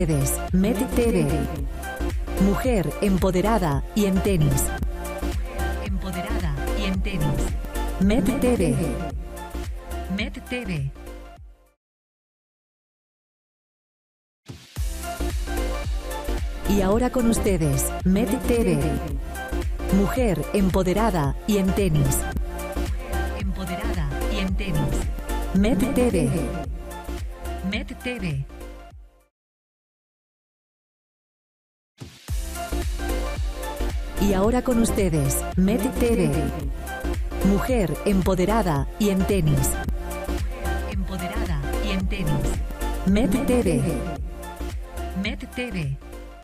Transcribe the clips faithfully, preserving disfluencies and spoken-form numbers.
Med T V. Mujer empoderada y en tenis. Empoderada y en tenis. Med T V. Med T V. Y ahora con ustedes, Med T V. Mujer empoderada y en tenis. Empoderada y en tenis. Med T V. Med T V. Y ahora con ustedes, Med T V. Mujer empoderada y en tenis. Empoderada y en tenis. Med T V. Med T V.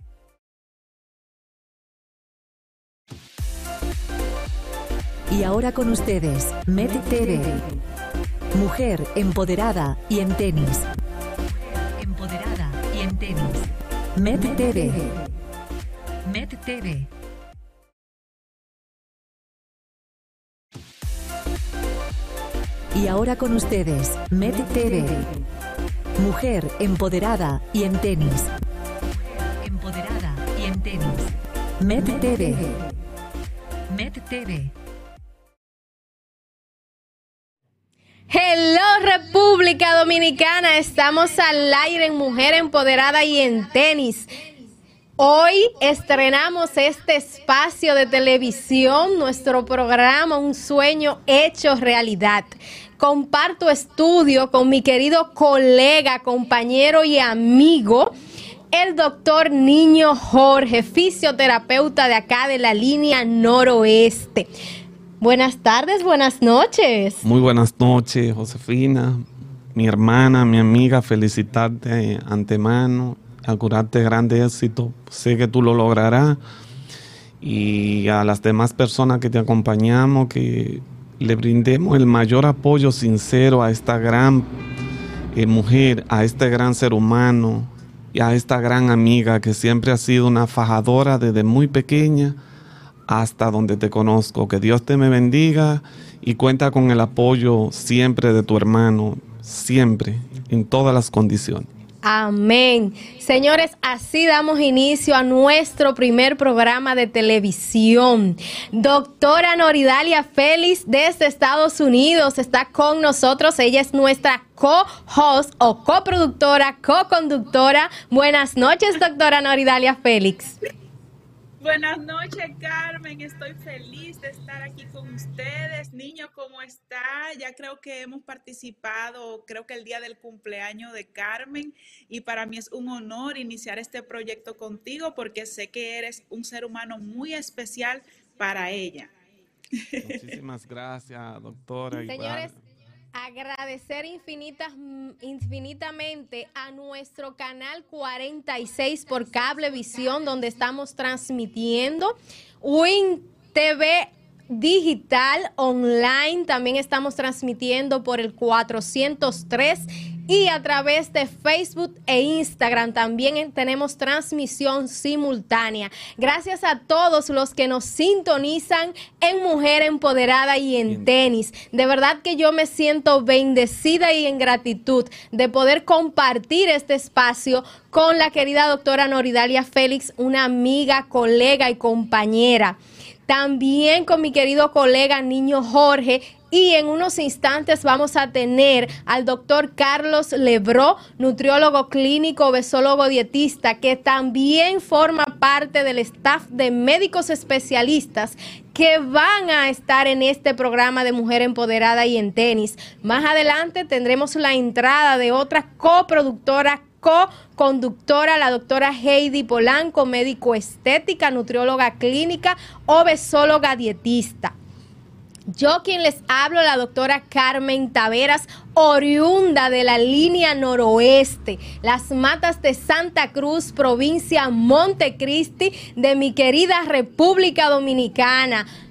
Y ahora con ustedes, Med T V. Mujer empoderada y en tenis. Empoderada y en tenis. Med T V. Med T V. Y ahora con ustedes, Med T V. Mujer empoderada y en tenis. Empoderada y en tenis. Med T V. Med T V. Hello República Dominicana, estamos al aire en Mujer Empoderada y en Tenis. Hoy estrenamos este espacio de televisión, nuestro programa Un Sueño Hecho Realidad. Comparto estudio con mi querido colega, compañero y amigo, el doctor Niño Jorge, fisioterapeuta de acá de la línea noroeste. Buenas tardes, buenas noches. Muy buenas noches, Josefina, mi hermana, mi amiga, felicitarte antemano, augurarte grande éxito, sé que tú lo lograrás, y a las demás personas que te acompañamos, que le brindemos el mayor apoyo sincero a esta gran eh, mujer, a este gran ser humano y a esta gran amiga que siempre ha sido una fajadora desde muy pequeña hasta donde te conozco. Que Dios te me bendiga y cuenta con el apoyo siempre de tu hermano, siempre, en todas las condiciones. Amén. Señores, así damos inicio a nuestro primer programa de televisión. Doctora Noridalia Félix desde Estados Unidos está con nosotros. Ella es nuestra co-host o coproductora, co-conductora. Buenas noches, doctora Noridalia Félix. Buenas noches, Carmen. Estoy feliz de estar aquí con ustedes. Niño, ¿cómo está? Ya creo que hemos participado, creo que el día del cumpleaños de Carmen, y para mí es un honor iniciar este proyecto contigo porque sé que eres un ser humano muy especial para ella. Muchísimas gracias, doctora. Señores, agradecer infinitas, infinitamente a nuestro canal cuarenta y seis por Cablevisión, donde estamos transmitiendo. Win T V Digital Online, también estamos transmitiendo por el cuatrocientos tres. Y a través de Facebook e Instagram también tenemos transmisión simultánea. Gracias a todos los que nos sintonizan en Mujer Empoderada y en Tenis. De verdad que yo me siento bendecida y en gratitud de poder compartir este espacio con la querida doctora Noridalia Félix, una amiga, colega y compañera. También con mi querido colega Niño Jorge. Y en unos instantes vamos a tener al doctor Carlos Lebró, nutriólogo clínico, obesólogo dietista, que también forma parte del staff de médicos especialistas que van a estar en este programa de Mujer Empoderada y en Tenis. Más adelante tendremos la entrada de otra coproductora, co-conductora, la doctora Heidi Polanco, médico estética, nutrióloga clínica, obesóloga dietista. Yo quien les hablo, la doctora Carmen Taveras, oriunda de la línea noroeste, las matas de Santa Cruz, provincia Montecristi, de mi querida República Dominicana.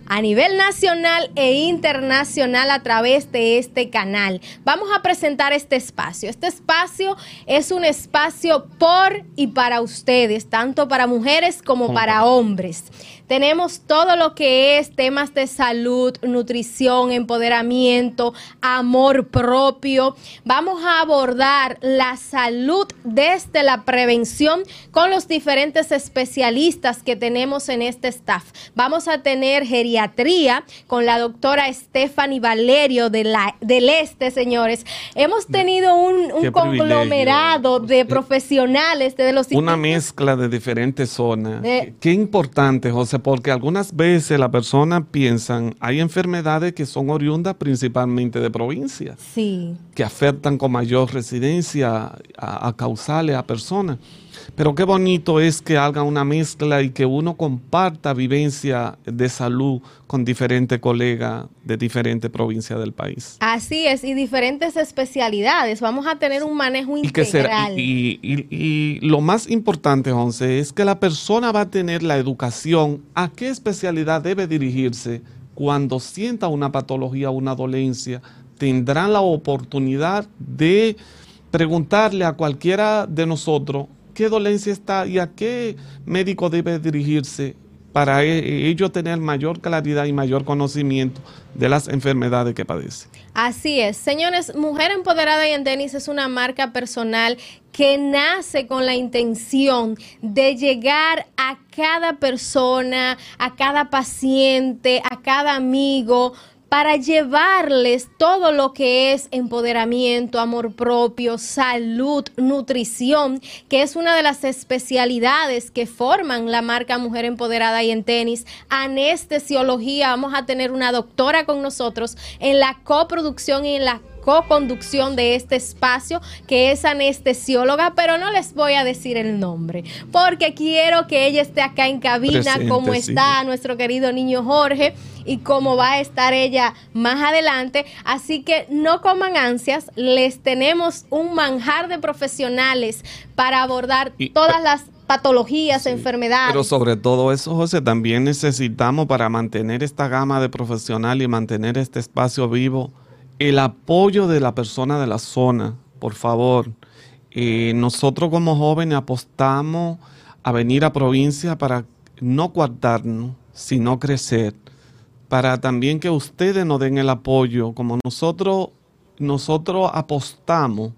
a nivel nacional e internacional a través de este canal. Vamos a presentar este espacio. Este espacio es un espacio por y para ustedes, tanto para mujeres como para hombres. Tenemos todo lo que es temas de salud, nutrición, empoderamiento, amor propio. Vamos a abordar la salud desde la prevención con los diferentes especialistas que tenemos en este staff. Vamos a tener geriatría con la doctora Stephanie Valerio de la, del Este, señores. Hemos tenido un, un conglomerado de profesionales de los Una mezcla de diferentes zonas. De, Qué importante, José, porque algunas veces las personas piensan, hay enfermedades que son oriundas principalmente de provincias, sí, que afectan con mayor residencia a, a causales, a personas. Pero qué bonito es que haga una mezcla y que uno comparta vivencia de salud con diferentes colegas de diferentes provincias del país. Así es, y diferentes especialidades. Vamos a tener un manejo y que integral. Será, y, y, y lo más importante, Once, es que la persona va a tener la educación a qué especialidad debe dirigirse cuando sienta una patología o una dolencia. Tendrán la oportunidad de preguntarle a cualquiera de nosotros qué dolencia está y a qué médico debe dirigirse para ello tener mayor claridad y mayor conocimiento de las enfermedades que padece. Así es. Señores, Mujer Empoderada y en Tenis es una marca personal que nace con la intención de llegar a cada persona, a cada paciente, a cada amigo, para llevarles todo lo que es empoderamiento, amor propio, salud, nutrición, que es una de las especialidades que forman la marca Mujer Empoderada y en Tenis. Anestesiología, vamos a tener una doctora con nosotros en la coproducción y en la co-conducción de este espacio, que es anestesióloga, pero no les voy a decir el nombre, porque quiero que ella esté acá en cabina, presente, como está sí. nuestro querido niño Jorge, y cómo va a estar ella más adelante. Así que no coman ansias, les tenemos un manjar de profesionales para abordar y, todas las patologías, sí, enfermedades. Pero sobre todo eso, José, también necesitamos, para mantener esta gama de profesionales y mantener este espacio vivo, el apoyo de la persona de la zona. Por favor, eh, nosotros como jóvenes apostamos a venir a provincia para no guardarnos, sino crecer, para también que ustedes nos den el apoyo, como nosotros, nosotros apostamos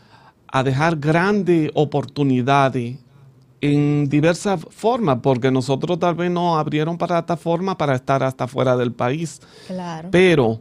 a dejar grandes oportunidades en diversas formas, porque nosotros tal vez nos abrieron plataforma para estar hasta fuera del país. Claro. Pero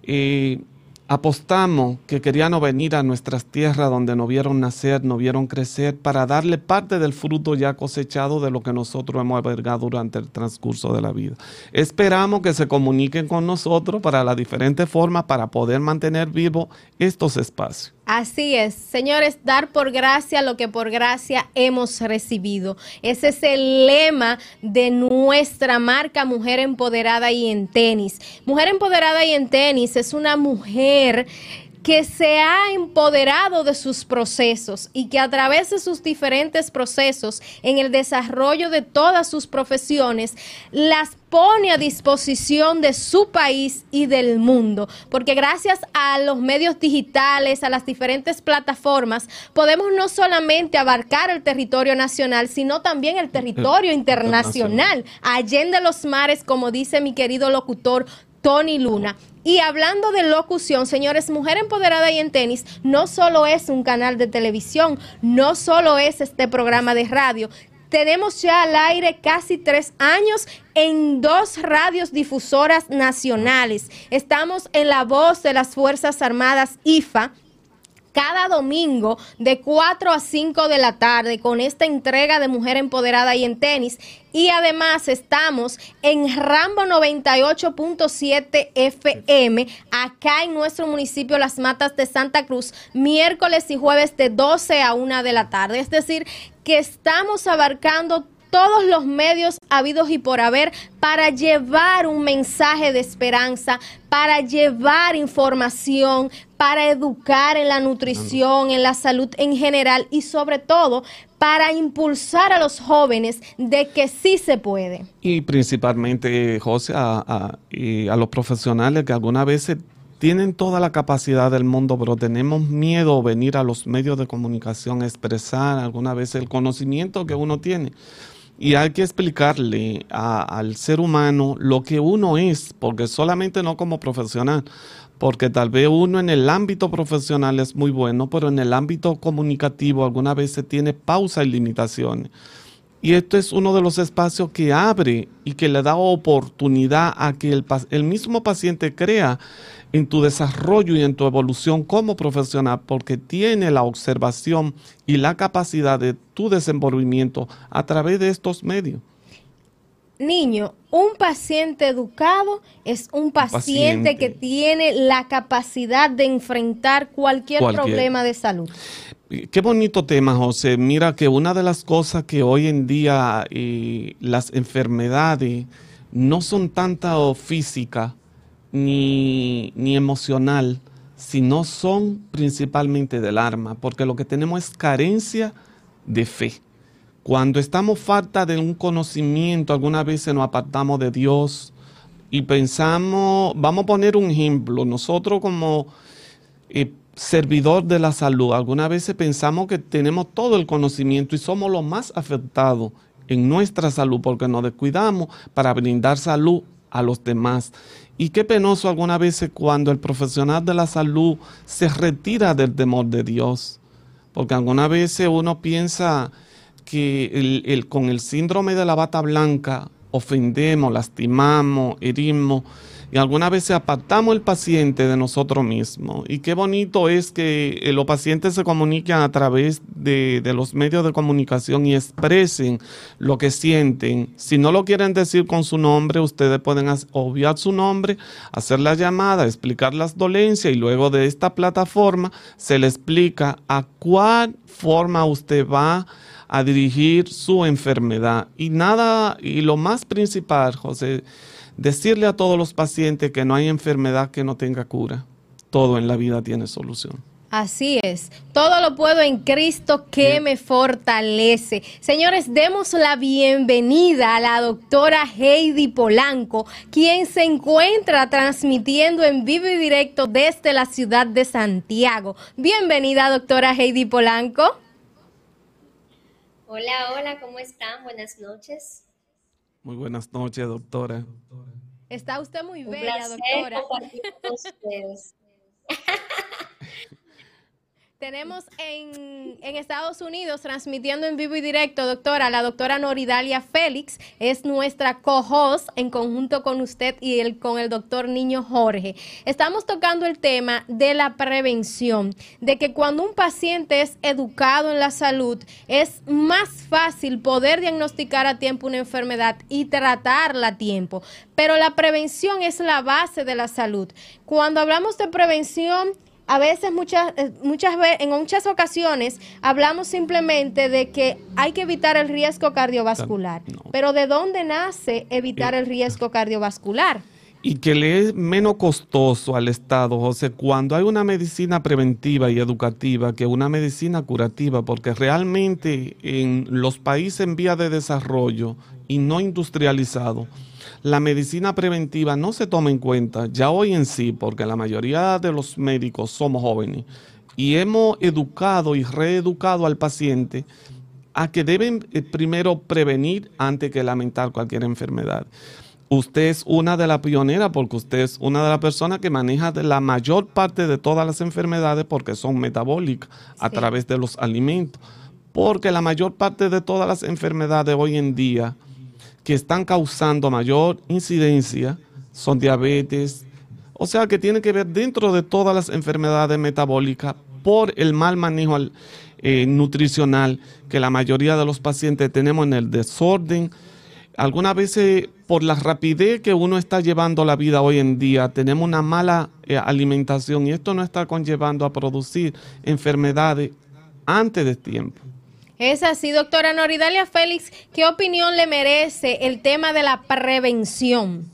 eh, apostamos que querían venir a nuestras tierras donde nos vieron nacer, nos vieron crecer, para darle parte del fruto ya cosechado de lo que nosotros hemos albergado durante el transcurso de la vida. Esperamos que se comuniquen con nosotros para las diferentes formas para poder mantener vivos estos espacios. Así es, señores, dar por gracia lo que por gracia hemos recibido. Ese es el lema de nuestra marca Mujer Empoderada y en Tenis. Mujer Empoderada y en Tenis es una mujer que se ha empoderado de sus procesos y que a través de sus diferentes procesos en el desarrollo de todas sus profesiones las pone a disposición de su país y del mundo, porque gracias a los medios digitales, a las diferentes plataformas, podemos no solamente abarcar el territorio nacional, sino también el territorio internacional, allende los mares, como dice mi querido locutor Tony Luna. Y hablando de locución, señores, Mujer Empoderada y en Tenis no solo es un canal de televisión, no solo es este programa de radio. Tenemos ya al aire casi tres años en dos radios difusoras nacionales. Estamos en La Voz de las Fuerzas Armadas, I F A, cada domingo de cuatro a cinco de la tarde con esta entrega de Mujer Empoderada y en Tenis. Y además estamos en Rambo noventa y ocho punto siete F M, acá en nuestro municipio Las Matas de Santa Cruz, miércoles y jueves de doce a una de la tarde. Es decir, que estamos abarcando todos los medios habidos y por haber para llevar un mensaje de esperanza, para llevar información, para educar en la nutrición, en la salud en general y sobre todo para impulsar a los jóvenes de que sí se puede? Y principalmente, José, a, a, y a los profesionales que algunas veces tienen toda la capacidad del mundo, pero tenemos miedo a venir a los medios de comunicación a expresar algunas veces el conocimiento que uno tiene. Y hay que explicarle a, al ser humano lo que uno es, porque solamente no como profesional, porque tal vez uno en el ámbito profesional es muy bueno, pero en el ámbito comunicativo algunas veces tiene pausa y limitaciones. Y esto es uno de los espacios que abre y que le da oportunidad a que el, el mismo paciente crea en tu desarrollo y en tu evolución como profesional, porque tiene la observación y la capacidad de tu desenvolvimiento a través de estos medios. Niño, un paciente educado es un paciente, paciente. que tiene la capacidad de enfrentar cualquier, cualquier problema de salud. Qué bonito tema, José. Mira que una de las cosas que hoy en día eh, las enfermedades no son tanto físicas ni, ni emocional, sino son principalmente del alma, porque lo que tenemos es carencia de fe. Cuando estamos falta de un conocimiento, algunas veces nos apartamos de Dios y pensamos, vamos a poner un ejemplo, nosotros como eh, servidor de la salud, algunas veces pensamos que tenemos todo el conocimiento y somos los más afectados en nuestra salud porque nos descuidamos para brindar salud a los demás. Y qué penoso algunas veces cuando el profesional de la salud se retira del temor de Dios, porque algunas veces uno piensa que el, el, con el síndrome de la bata blanca ofendemos, lastimamos, herimos y algunas veces apartamos al paciente de nosotros mismos. Y qué bonito es que eh, los pacientes se comuniquen a través de, de los medios de comunicación y expresen lo que sienten. Si no lo quieren decir con su nombre, ustedes pueden obviar su nombre, hacer la llamada, explicar las dolencias y luego de esta plataforma se le explica a cuál forma usted va a dirigir su enfermedad. Y nada, y lo más principal, José, decirle a todos los pacientes que no hay enfermedad que no tenga cura. Todo en la vida tiene solución. Así es. Todo lo puedo en Cristo que Bien. me fortalece. Señores, demos la bienvenida a la doctora Heidi Polanco, quien se encuentra transmitiendo en vivo y directo desde la ciudad de Santiago. Bienvenida, doctora Heidi Polanco. Hola, hola, ¿cómo están? Buenas noches. Muy buenas noches, doctora. Está usted muy Un bella, placer doctora. compartir con ustedes. Tenemos en, en Estados Unidos, transmitiendo en vivo y directo, doctora, la doctora Noridalia Félix, es nuestra co-host en conjunto con usted y el, con el doctor Niño Jorge. Estamos tocando el tema de la prevención, de que cuando un paciente es educado en la salud, es más fácil poder diagnosticar a tiempo una enfermedad y tratarla a tiempo. Pero la prevención es la base de la salud. Cuando hablamos de prevención, a veces, muchas, muchas veces, en muchas ocasiones, hablamos simplemente de que hay que evitar el riesgo cardiovascular. No. Pero ¿de dónde nace evitar el riesgo cardiovascular? Y que le es menos costoso al Estado, José, cuando hay una medicina preventiva y educativa que una medicina curativa, porque realmente en los países en vía de desarrollo y no industrializados, la medicina preventiva no se toma en cuenta ya hoy en sí, porque la mayoría de los médicos somos jóvenes y hemos educado y reeducado al paciente a que deben eh, primero prevenir antes que lamentar cualquier enfermedad. Usted es una de las pioneras porque usted es una de las personas que maneja de la mayor parte de todas las enfermedades porque son metabólicas a sí. través de los alimentos. Porque la mayor parte de todas las enfermedades hoy en día que están causando mayor incidencia son diabetes, o sea que tiene que ver dentro de todas las enfermedades metabólicas por el mal manejo eh, nutricional que la mayoría de los pacientes tenemos en el desorden. Algunas veces por la rapidez que uno está llevando la vida hoy en día, tenemos una mala eh, alimentación y esto nos está conllevando a producir enfermedades antes de tiempo. Es así, doctora Noridalia Félix, ¿qué opinión le merece el tema de la prevención?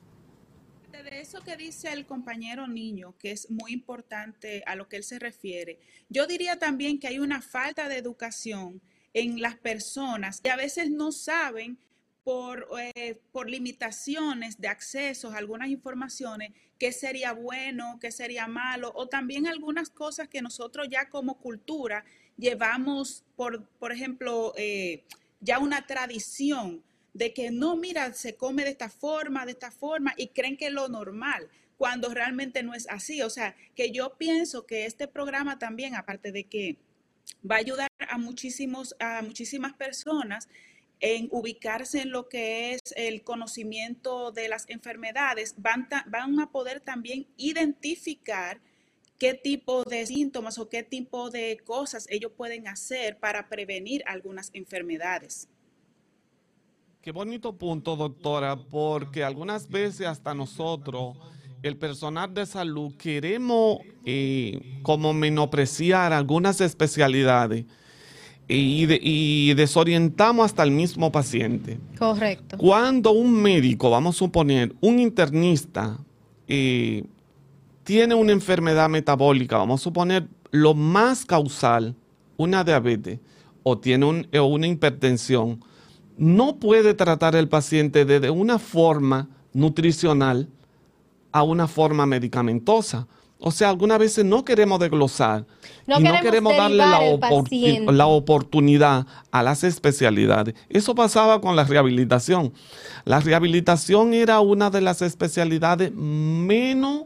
De eso que dice el compañero Niño, que es muy importante a lo que él se refiere, yo diría también que hay una falta de educación en las personas y a veces no saben por, eh, por limitaciones de acceso a algunas informaciones qué sería bueno, qué sería malo, o también algunas cosas que nosotros ya como cultura llevamos, por, por ejemplo, eh, ya una tradición de que no, mira, se come de esta forma, de esta forma, y creen que es lo normal, cuando realmente no es así. O sea, que yo pienso que este programa también, aparte de que va a ayudar a, muchísimos, a muchísimas personas en ubicarse en lo que es el conocimiento de las enfermedades, van, van a poder también identificar qué tipo de síntomas o qué tipo de cosas ellos pueden hacer para prevenir algunas enfermedades. Qué bonito punto, doctora, porque algunas veces hasta nosotros, el personal de salud, queremos eh, como menospreciar algunas especialidades y, de, y desorientamos hasta el mismo paciente. Correcto. Cuando un médico, vamos a suponer, un internista, eh, tiene una enfermedad metabólica, vamos a suponer lo más causal, una diabetes, o tiene un, o una hipertensión, no puede tratar el paciente desde una forma nutricional a una forma medicamentosa. O sea, algunas veces no queremos desglosar no y queremos no queremos darle la, opor la oportunidad a las especialidades. Eso pasaba con la rehabilitación. La rehabilitación era una de las especialidades menos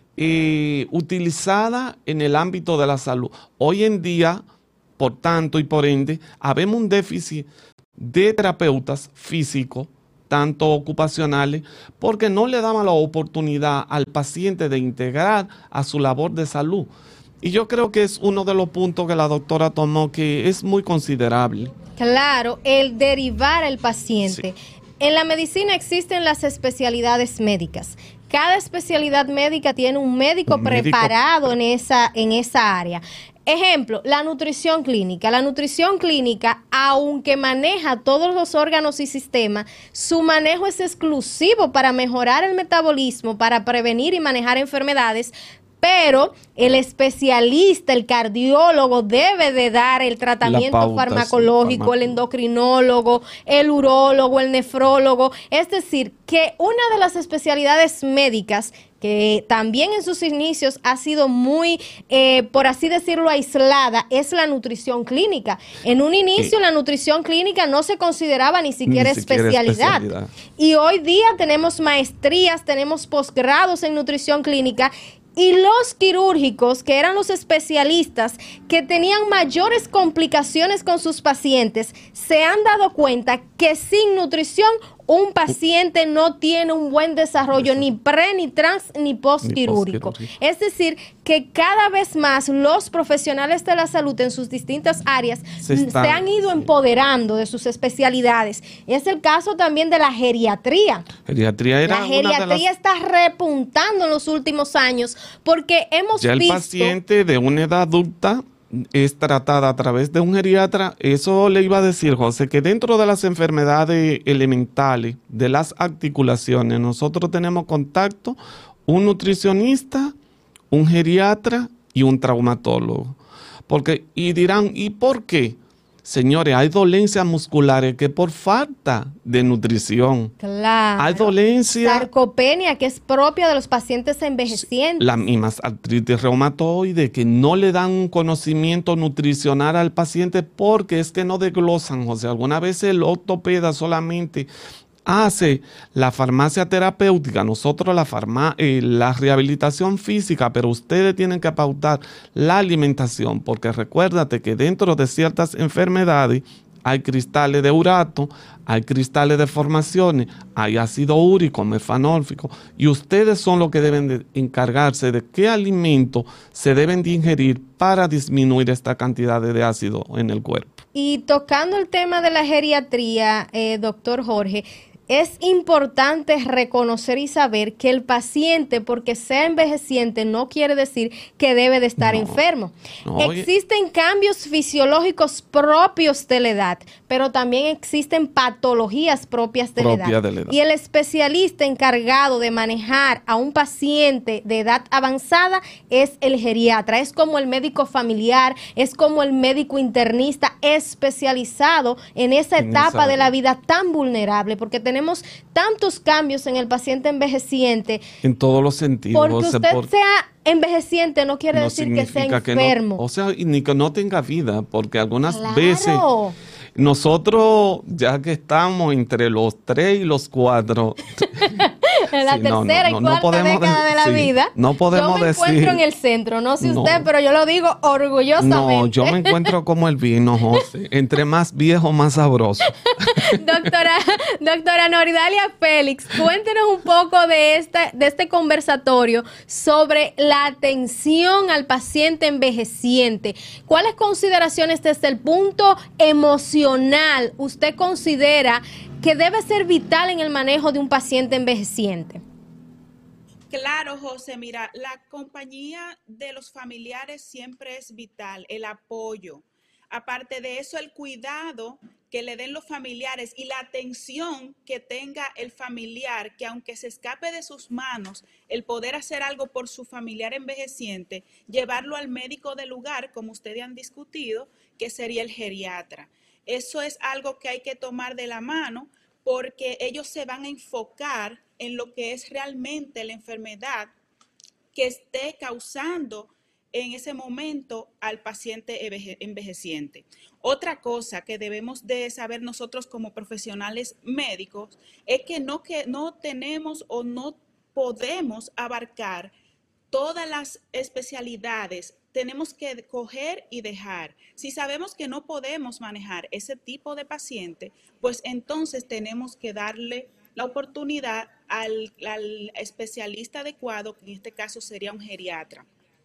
eh, utilizada en el ámbito de la salud. Hoy en día, por tanto y por ende, habemos un déficit de terapeutas físicos, tanto ocupacionales, porque no le daban la oportunidad al paciente de integrar a su labor de salud. Y yo creo que es uno de los puntos que la doctora tomó que es muy considerable. Claro, el derivar al paciente. Sí. En la medicina existen las especialidades médicas. Cada especialidad médica tiene un médico un preparado médico. en esa, en esa área. Ejemplo, la nutrición clínica. La nutrición clínica, aunque maneja todos los órganos y sistemas, su manejo es exclusivo para mejorar el metabolismo, para prevenir y manejar enfermedades, pero el especialista, el cardiólogo, debe de dar el tratamiento pauta, farmacológico, sí, el endocrinólogo, el urólogo, el nefrólogo. Es decir, que una de las especialidades médicas que también en sus inicios ha sido muy, eh, por así decirlo, aislada, es la nutrición clínica. En un inicio sí. la nutrición clínica no se consideraba ni siquiera, ni siquiera especialidad. especialidad. Y hoy día tenemos maestrías, tenemos posgrados en nutrición clínica. Y los quirúrgicos, que eran los especialistas que tenían mayores complicaciones con sus pacientes, se han dado cuenta que sin nutrición un paciente no tiene un buen desarrollo ni pre, ni trans, ni post quirúrgico. Es decir, que cada vez más los profesionales de la salud en sus distintas áreas se, están, se han ido empoderando de sus especialidades. Es el caso también de la geriatría. Geriatría era la geriatría una de las... está repuntando en los últimos años porque hemos ya visto... el paciente de una edad adulta es tratada a través de un geriatra. Eso le iba a decir, José, que dentro de las enfermedades elementales de las articulaciones, nosotros tenemos contacto un nutricionista, un geriatra y un traumatólogo. Porque, y dirán, ¿y por qué? Señores, hay dolencias musculares que por falta de nutrición. Claro. Hay dolencia. Sarcopenia, que es propia de los pacientes envejecientes. Las mismas artritis reumatoide que no le dan un conocimiento nutricional al paciente porque es que no desglosan. O sea, alguna vez el ortopeda solamente hace la farmacia terapéutica, nosotros la, farma, eh, la rehabilitación física, pero ustedes tienen que pautar la alimentación, porque recuérdate que dentro de ciertas enfermedades hay cristales de urato, hay cristales de formaciones, hay ácido úrico, mefanólfico, y ustedes son los que deben de encargarse de qué alimentos se deben de ingerir para disminuir esta cantidad de ácido en el cuerpo. Y tocando el tema de la geriatría, eh, doctor Jorge, es importante reconocer y saber que el paciente, porque sea envejeciente, no quiere decir que debe de estar no, enfermo. No, Existen cambios fisiológicos propios de la edad, pero también existen patologías propias de, Propia la edad. de la edad. Y el especialista encargado de manejar a un paciente de edad avanzada es el geriatra, es como el médico familiar, es como el médico internista especializado en esa En etapa esa de la área. vida tan vulnerable, porque tenemos tantos cambios en el paciente envejeciente. En todos los sentidos. Porque o sea, usted por- sea envejeciente no quiere no decir que sea significa que no- enfermo. o sea, y ni que no tenga vida, porque algunas Claro. veces nosotros, ya que estamos entre los tres y los cuatro, En la sí, no, no, tercera no, y no cuarta podemos década de- de la sí, vida, no podemos yo me decir- encuentro en el centro, no sé No. usted, pero yo lo digo orgullosamente. no, yo me encuentro como el vino, José, entre más viejo, más sabroso. Doctora, doctora Noridalia Félix, cuéntenos un poco de este, de este conversatorio sobre la atención al paciente envejeciente. ¿Cuáles consideraciones desde el punto emocional usted considera que debe ser vital en el manejo de un paciente envejeciente? Claro, José, mira, la compañía de los familiares siempre es vital, el apoyo. Aparte de eso, el cuidado que le den los familiares y la atención que tenga el familiar, que aunque se escape de sus manos, el poder hacer algo por su familiar envejeciente, llevarlo al médico del lugar, como ustedes han discutido, que sería el geriatra. Eso es algo que hay que tomar de la mano porque ellos se van a enfocar en lo que es realmente la enfermedad que esté causando en ese momento al paciente enveje- envejeciente. Otra cosa que debemos de saber nosotros como profesionales médicos es que no, que no tenemos o no podemos abarcar todas las especialidades, tenemos que coger y dejar. Si sabemos que no podemos manejar ese tipo de paciente, pues entonces tenemos que darle la oportunidad al, al especialista adecuado, que en este caso sería un geriatra.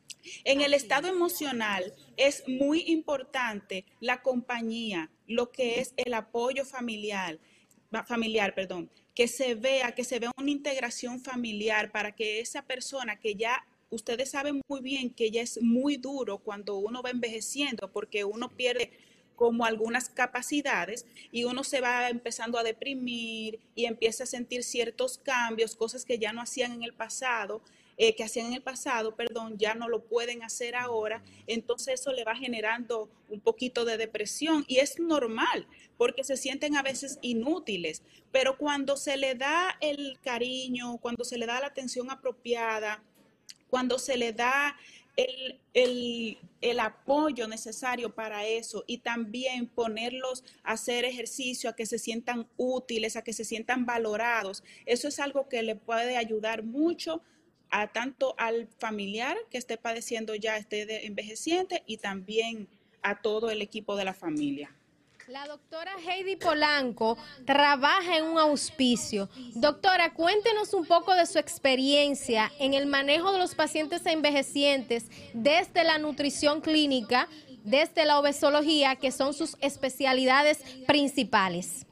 En el estado emocional es muy importante la compañía, lo que es el apoyo familiar, familiar, perdón, que se vea, que se vea una integración familiar para que esa persona que ya, ustedes saben muy bien que ya es muy duro cuando uno va envejeciendo porque uno pierde como algunas capacidades y uno se va empezando a deprimir y empieza a sentir ciertos cambios, cosas que ya no hacían en el pasado, eh, que hacían en el pasado, perdón, ya no lo pueden hacer ahora, entonces eso le va generando un poquito de depresión y es normal porque se sienten a veces inútiles, pero cuando se le da el cariño, cuando se le da la atención apropiada, cuando se le da el, el, el apoyo necesario para eso y también ponerlos a hacer ejercicio, a que se sientan útiles, a que se sientan valorados, eso es algo que le puede ayudar mucho a tanto al familiar que esté padeciendo ya esté de envejeciente y también a todo el equipo de la familia. La doctora Heidi Polanco trabaja en un auspicio. Doctora, cuéntenos un poco de su experiencia en el manejo de los pacientes envejecientes desde la nutrición clínica, desde la obesología, que son sus especialidades principales.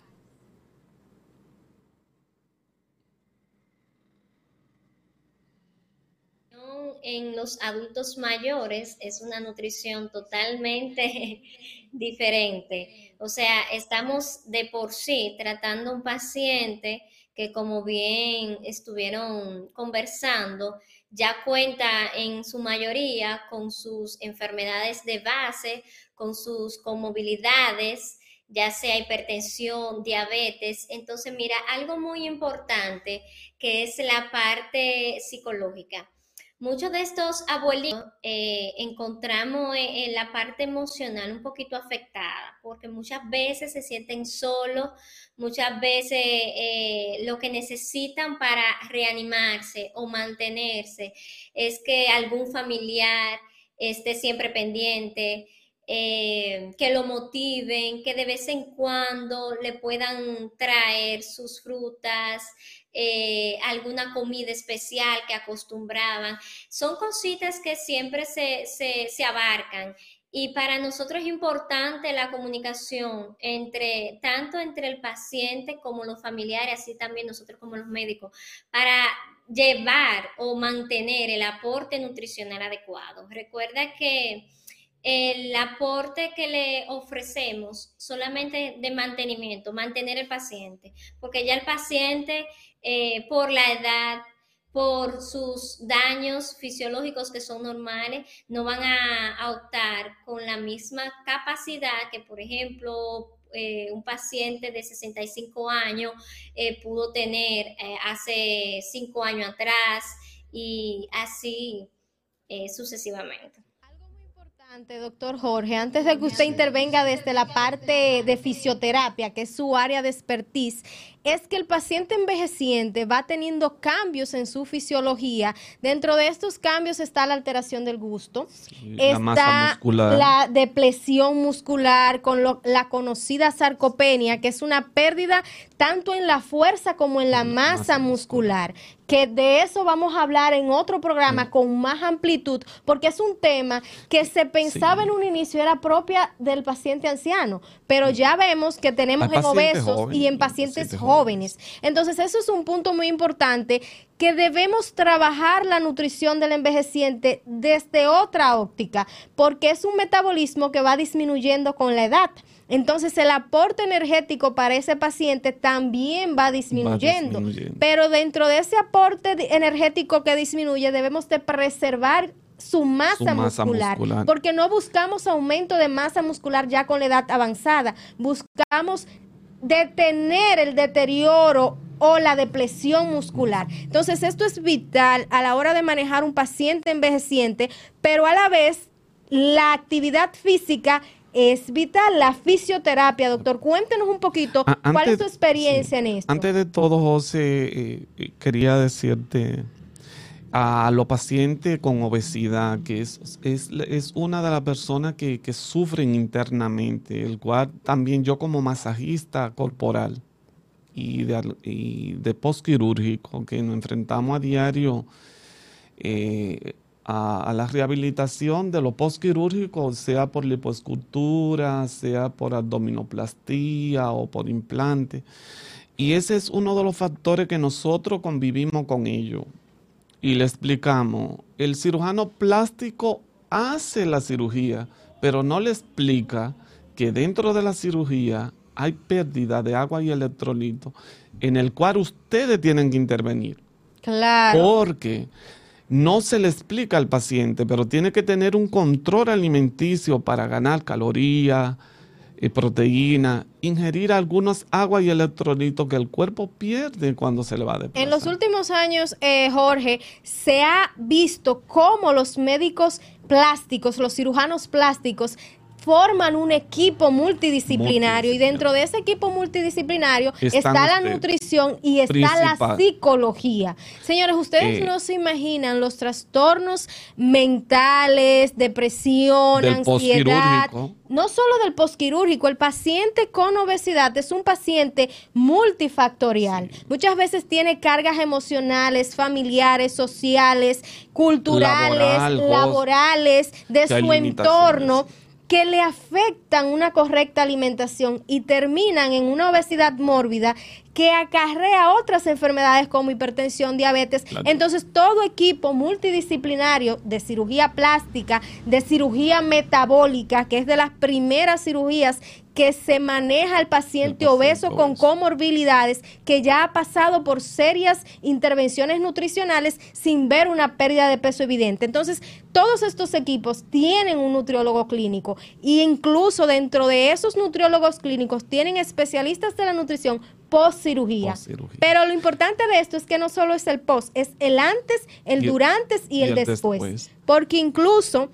En los adultos mayores es una nutrición totalmente diferente. O sea, estamos de por sí tratando un paciente que, como bien estuvieron conversando, ya cuenta en su mayoría con sus enfermedades de base, con sus comorbilidades, ya sea hipertensión, diabetes. Entonces, mira, algo muy importante que es la parte psicológica. Muchos de estos abuelitos eh, encontramos en, en la parte emocional un poquito afectada, porque muchas veces se sienten solos, muchas veces eh, lo que necesitan para reanimarse o mantenerse es que algún familiar esté siempre pendiente, eh, que lo motiven, que de vez en cuando le puedan traer sus frutas, Eh, alguna comida especial que acostumbraban. Son cositas que siempre se, se, se abarcan y para nosotros es importante la comunicación entre tanto entre el paciente como los familiares, así también nosotros como los médicos, para llevar o mantener el aporte nutricional adecuado. Recuerda que el aporte que le ofrecemos solamente de mantenimiento, mantener el paciente, porque ya el paciente eh, por la edad, por sus daños fisiológicos que son normales, no van a, a optar con la misma capacidad que, por ejemplo, eh, un paciente de sesenta y cinco años eh, pudo tener eh, hace cinco años atrás y así eh, sucesivamente. Doctor Jorge, antes de que usted intervenga desde la parte de fisioterapia, que es su área de expertise, es que el paciente envejeciente va teniendo cambios en su fisiología. Dentro de estos cambios está la alteración del gusto, sí, está la masa muscular, la depresión muscular con lo, la conocida sarcopenia, que es una pérdida tanto en la fuerza como en la masa, masa muscular. muscular. Que de eso vamos a hablar en otro programa sí. con más amplitud, porque es un tema que se pensaba sí. en un inicio era propia del paciente anciano, pero ya vemos que tenemos Hay en obesos jóvenes, y en pacientes, pacientes jóvenes. jóvenes. Entonces eso es un punto muy importante, que debemos trabajar la nutrición del envejeciente desde otra óptica, porque es un metabolismo que va disminuyendo con la edad. Entonces el aporte energético para ese paciente también va disminuyendo, va disminuyendo. Pero dentro de ese aporte energético que disminuye debemos de preservar su masa, su masa muscular, muscular, porque no buscamos aumento de masa muscular ya con la edad avanzada, buscamos detener el deterioro o la depresión muscular. Entonces esto es vital a la hora de manejar un paciente envejeciente, pero a la vez la actividad física es vital, la fisioterapia. Doctor, cuéntenos un poquito ah, antes, cuál es tu experiencia sí, en esto. Antes de todo, José, eh, quería decirte a los pacientes con obesidad, que es, es, es una de las personas que, que sufren internamente, el cual también yo como masajista corporal y de, y de postquirúrgico, que nos enfrentamos a diario eh, a, a la rehabilitación de lo postquirúrgico, sea por lipoescultura, sea por abdominoplastía o por implante. Y ese es uno de los factores que nosotros convivimos con ellos. Y le explicamos, el cirujano plástico hace la cirugía, pero no le explica que dentro de la cirugía hay pérdida de agua y electrolitos en el cual ustedes tienen que intervenir. Claro. Porque no se le explica al paciente, pero tiene que tener un control alimenticio para ganar calorías, eh, proteína, ingerir algunos agua y electrolitos que el cuerpo pierde cuando se le va a desplazar. En los últimos años, eh, Jorge, se ha visto cómo los médicos plásticos, los cirujanos plásticos, forman un equipo multidisciplinario y dentro de ese equipo multidisciplinario Están está la nutrición y está principal. la psicología. Señores, ustedes eh, no se imaginan los trastornos mentales, depresión, ansiedad, no solo del posquirúrgico. El paciente con obesidad es un paciente multifactorial. Sí. Muchas veces tiene cargas emocionales, familiares, sociales, culturales, Laboral, laborales, de su entorno, que le afectan una correcta alimentación y terminan en una obesidad mórbida que acarrea otras enfermedades como hipertensión, diabetes. Claro. Entonces, todo equipo multidisciplinario de cirugía plástica, de cirugía metabólica, que es de las primeras cirugías que se maneja al paciente, paciente obeso, obeso con comorbilidades, que ya ha pasado por serias intervenciones nutricionales sin ver una pérdida de peso evidente. Entonces, todos estos equipos tienen un nutriólogo clínico e incluso dentro de esos nutriólogos clínicos tienen especialistas de la nutrición post cirugía. Post -cirugía. Pero lo importante de esto es que no solo es el post, es el antes, el y durante y, y el, el después. después. Porque incluso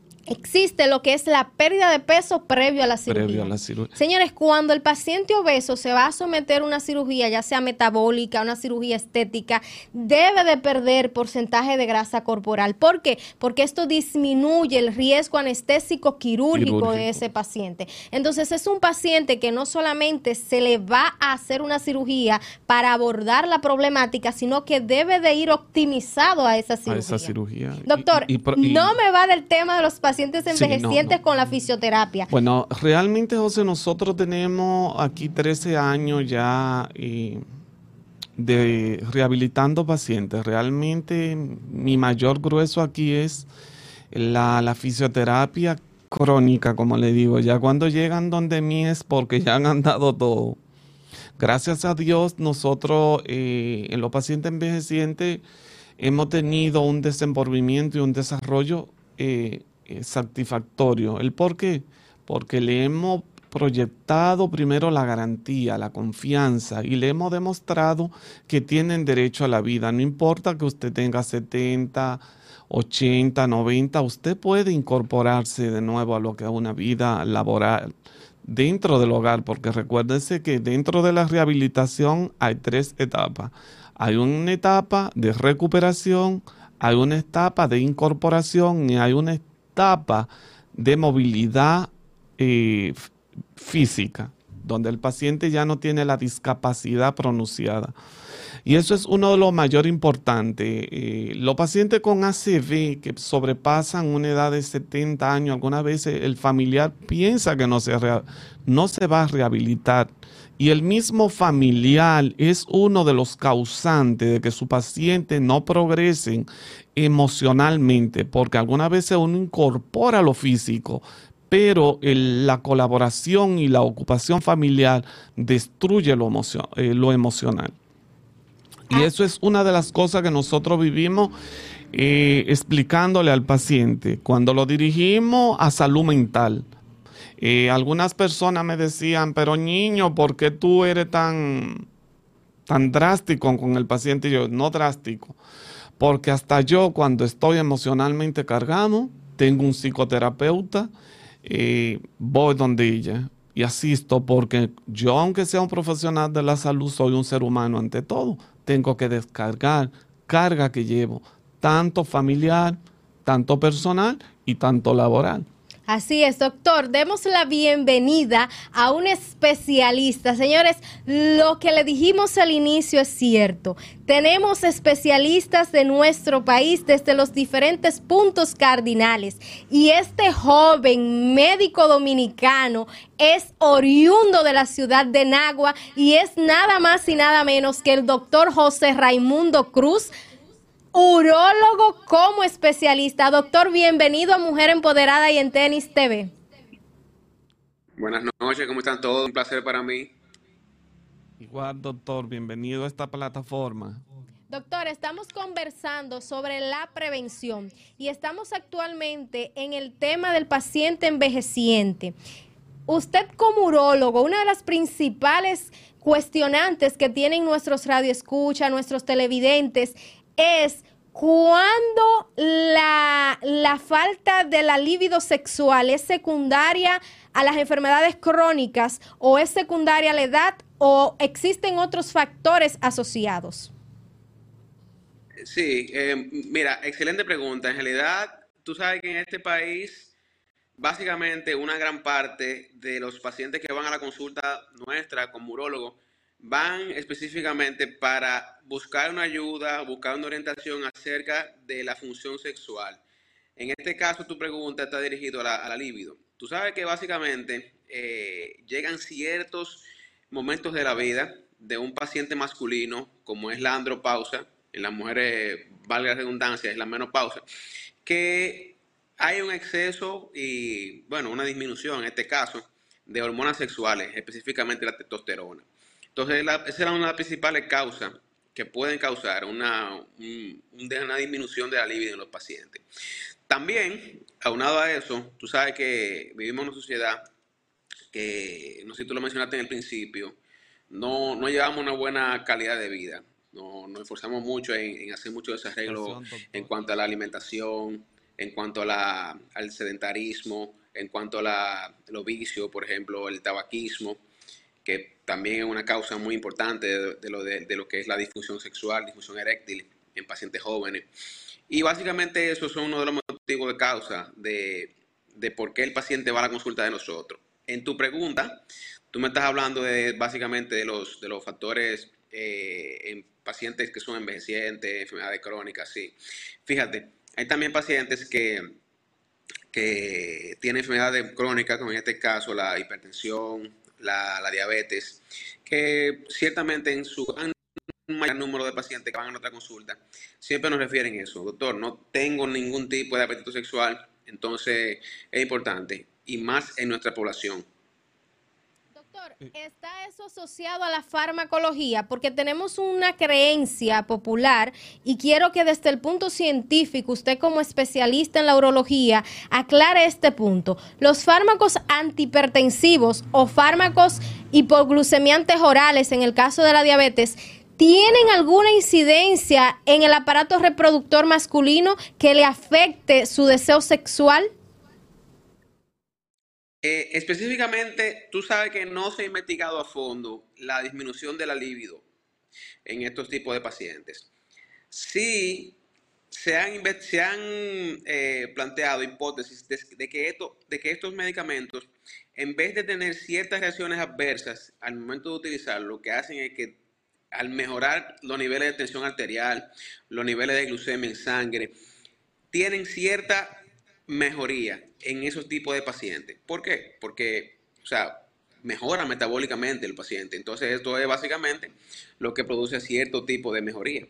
existe lo que es la pérdida de peso previo a la cirugía. Previo a la cirugía. Señores, cuando el paciente obeso se va a someter a una cirugía, ya sea metabólica, una cirugía estética, debe de perder porcentaje de grasa corporal. ¿Por qué? Porque esto disminuye el riesgo anestésico quirúrgico, quirúrgico de ese paciente. Entonces, es un paciente que no solamente se le va a hacer una cirugía para abordar la problemática, sino que debe de ir optimizado a esa cirugía. A esa cirugía. Doctor, y, y, y, no me va del tema de los pacientes pacientes envejecientes sí, no, no. con la fisioterapia. Bueno, realmente, José, nosotros tenemos aquí trece años ya eh, de rehabilitando pacientes. Realmente mi mayor grueso aquí es la, la fisioterapia crónica, como le digo. Ya cuando llegan donde mí es porque ya han andado todo. Gracias a Dios, nosotros eh, en los pacientes envejecientes hemos tenido un desenvolvimiento y un desarrollo eh, eh, satisfactorio. ¿El por qué? Porque le hemos proyectado primero la garantía, la confianza, y le hemos demostrado que tienen derecho a la vida. No importa que usted tenga setenta, ochenta, noventa, usted puede incorporarse de nuevo a lo que es una vida laboral dentro del hogar, porque recuérdense que dentro de la rehabilitación hay tres etapas. Hay una etapa de recuperación, hay una etapa de incorporación y hay una etapa de movilidad eh, física, donde el paciente ya no tiene la discapacidad pronunciada. Y eso es uno de los mayores importantes. Eh, los pacientes con A C V que sobrepasan una edad de setenta años, algunas veces el familiar piensa que no se, no se va a rehabilitar. Y el mismo familiar es uno de los causantes de que su paciente no progresen emocionalmente, porque algunas veces uno incorpora lo físico, pero el, la colaboración y la ocupación familiar destruye lo, emocio, eh, lo emocional. Y eso es una de las cosas que nosotros vivimos eh, explicándole al paciente cuando lo dirigimos a salud mental. Eh, algunas personas me decían, pero niño, ¿por qué tú eres tan, tan drástico con el paciente? Y yo, no drástico, porque hasta yo cuando estoy emocionalmente cargado, tengo un psicoterapeuta, eh, voy donde ella y asisto, porque yo, aunque sea un profesional de la salud, soy un ser humano ante todo. Tengo que descargar carga que llevo, tanto familiar, tanto personal y tanto laboral. Así es, doctor. Demos la bienvenida a un especialista. Señores, lo que le dijimos al inicio es cierto. Tenemos especialistas de nuestro país desde los diferentes puntos cardinales. Y este joven médico dominicano es oriundo de la ciudad de Nagua y es nada más y nada menos que el doctor José Raimundo Cruz, urólogo como especialista. Doctor, bienvenido a Mujer Empoderada y en Tenis T V. Buenas noches, ¿cómo están todos? Un placer para mí. Igual, doctor, bienvenido a esta plataforma. Doctor, estamos conversando sobre la prevención y estamos actualmente en el tema del paciente envejeciente. Usted como urólogo, una de las principales cuestionantes que tienen nuestros radioescuchas, nuestros televidentes, es cuando la, la falta de la libido sexual es secundaria a las enfermedades crónicas o es secundaria a la edad o existen otros factores asociados. Sí, eh, mira, excelente pregunta. En realidad, tú sabes que en este país, básicamente una gran parte de los pacientes que van a la consulta nuestra como urólogo van específicamente para buscar una ayuda, buscar una orientación acerca de la función sexual. En este caso, tu pregunta está dirigida a la, a la libido. Tú sabes que básicamente eh, llegan ciertos momentos de la vida de un paciente masculino, como es la andropausia, en las mujeres, valga la redundancia, es la menopausia, que hay un exceso y, bueno, una disminución en este caso de hormonas sexuales, específicamente la testosterona. Entonces, la, esa era una de las principales causas que pueden causar una, un, una disminución de la libido en los pacientes. También, aunado a eso, tú sabes que vivimos en una sociedad que, no sé si tú lo mencionaste en el principio, no, no llevamos una buena calidad de vida. No, nos esforzamos mucho en, en hacer muchos desarreglos en cuanto a la alimentación, en cuanto a la, al sedentarismo, en cuanto a la, los vicios, por ejemplo, el tabaquismo, que también es una causa muy importante de, de, lo, de, de lo que es la disfunción sexual, disfunción eréctil en pacientes jóvenes. Y básicamente esos son uno de los motivos de causa de, de por qué el paciente va a la consulta de nosotros. En tu pregunta, tú me estás hablando de básicamente de los, de los factores eh, en pacientes que son envejecientes, enfermedades crónicas, sí. Fíjate, hay también pacientes que, que tienen enfermedades crónicas, como en este caso la hipertensión, La, la diabetes, que ciertamente en su gran un mayor número de pacientes que van a nuestra consulta, siempre nos refieren eso. Doctor, no tengo ningún tipo de apetito sexual, entonces es importante, y más en nuestra población. Doctor, ¿está eso asociado a la farmacología? Porque tenemos una creencia popular y quiero que desde el punto científico, usted como especialista en la urología, aclare este punto. ¿Los fármacos antihipertensivos o fármacos hipoglucemiantes orales, en el caso de la diabetes, tienen alguna incidencia en el aparato reproductor masculino que le afecte su deseo sexual? Eh, específicamente, tú sabes que no se ha investigado a fondo la disminución de la libido en estos tipos de pacientes. Sí se han, se han eh, planteado hipótesis de, de, que esto, de que estos medicamentos, en vez de tener ciertas reacciones adversas al momento de utilizarlo, lo que hacen es que al mejorar los niveles de tensión arterial, los niveles de glucemia en sangre, tienen cierta mejoría en esos tipos de pacientes. ¿Por qué? Porque, o sea, mejora metabólicamente el paciente. Entonces, esto es básicamente lo que produce cierto tipo de mejoría.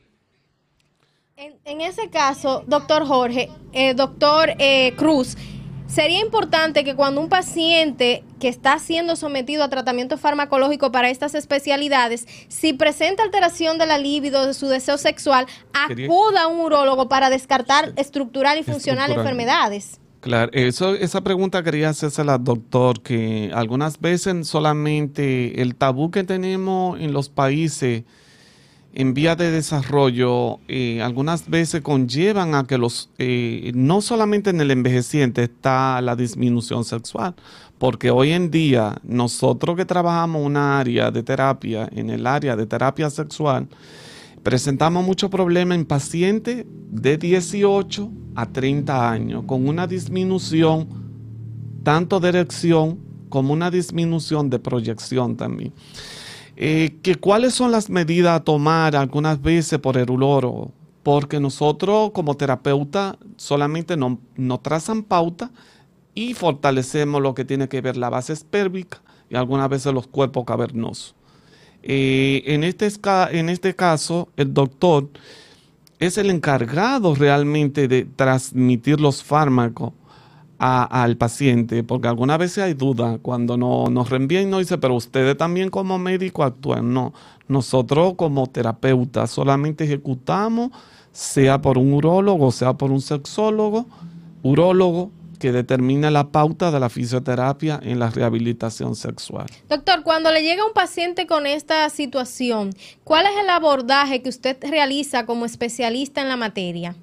En, en ese caso, doctor Jorge, eh, doctor eh, Cruz, sería importante que cuando un paciente que está siendo sometido a tratamiento farmacológico para estas especialidades, si presenta alteración de la libido, de su deseo sexual, acuda a un urólogo para descartar estructural y funcional Estructural. enfermedades. Claro, eso, esa pregunta quería hacérsela, doctor, que algunas veces solamente el tabú que tenemos en los países en vías de desarrollo, eh, algunas veces conllevan a que los, eh, no solamente en el envejeciente está la disminución sexual, porque hoy en día nosotros que trabajamos una área de terapia, en el área de terapia sexual, presentamos muchos problemas en pacientes de dieciocho a treinta años, con una disminución tanto de erección como una disminución de proyección también. Eh, que ¿Cuáles son las medidas a tomar algunas veces por el urólogo? Porque nosotros como terapeuta solamente nos no trazan pauta y fortalecemos lo que tiene que ver la base pélvica y algunas veces los cuerpos cavernosos. Eh, en, este, en este caso, el doctor es el encargado realmente de transmitir los fármacos a, al paciente, porque algunas veces hay duda cuando no, nos reenvían y nos dicen, pero ustedes también como médico actúan. No, nosotros como terapeutas solamente ejecutamos, sea por un urólogo, sea por un sexólogo, urólogo, que determina la pauta de la fisioterapia en la rehabilitación sexual. Doctor, cuando le llega un paciente con esta situación, ¿cuál es el abordaje que usted realiza como especialista en la materia?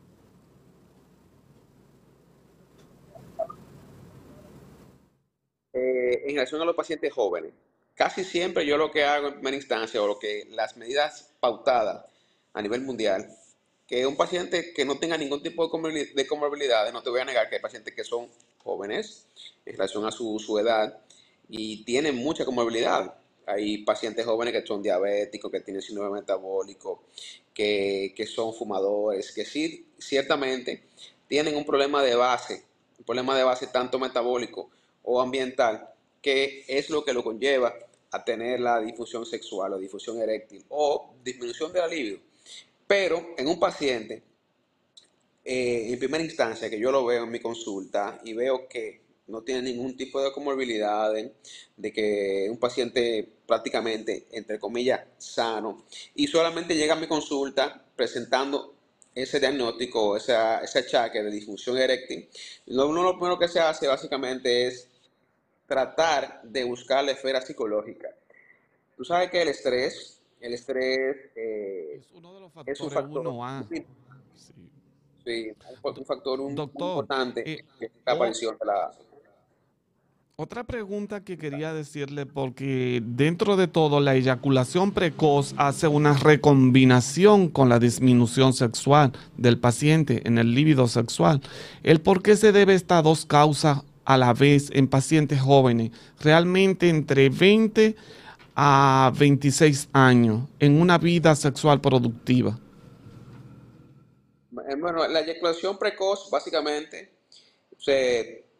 Eh, en relación a los pacientes jóvenes, casi siempre yo lo que hago en primera instancia, o lo que las medidas pautadas a nivel mundial, que un paciente que no tenga ningún tipo de comorbilidades, no te voy a negar que hay pacientes que son jóvenes en relación a su, su edad y tienen mucha comorbilidad. Hay pacientes jóvenes que son diabéticos, que tienen síndrome metabólico, que, que son fumadores, que sí, ciertamente tienen un problema de base, un problema de base tanto metabólico o ambiental, que es lo que lo conlleva a tener la disfunción sexual o disfunción eréctil o disminución de la libido. Pero en un paciente, eh, en primera instancia, que yo lo veo en mi consulta y veo que no tiene ningún tipo de comorbilidad, de, de que un paciente prácticamente, entre comillas, sano, y solamente llega a mi consulta presentando ese diagnóstico, esa, ese achaque de disfunción eréctil, lo, lo primero que se hace básicamente es tratar de buscar la esfera psicológica. Tú sabes que el estrés, el estrés eh, es uno de los factores es un factor, uno A. sí, Sí. sí, un, un factor un, Doctor, muy importante eh, en la aparición de la... otra pregunta que quería decirle, porque dentro de todo la eyaculación precoz hace una recombinación con la disminución sexual del paciente en el líbido sexual. ¿El por qué se debe estas dos causas a la vez en pacientes jóvenes, realmente entre veinte a veintiséis años, en una vida sexual productiva? Bueno, la eyaculación precoz básicamente se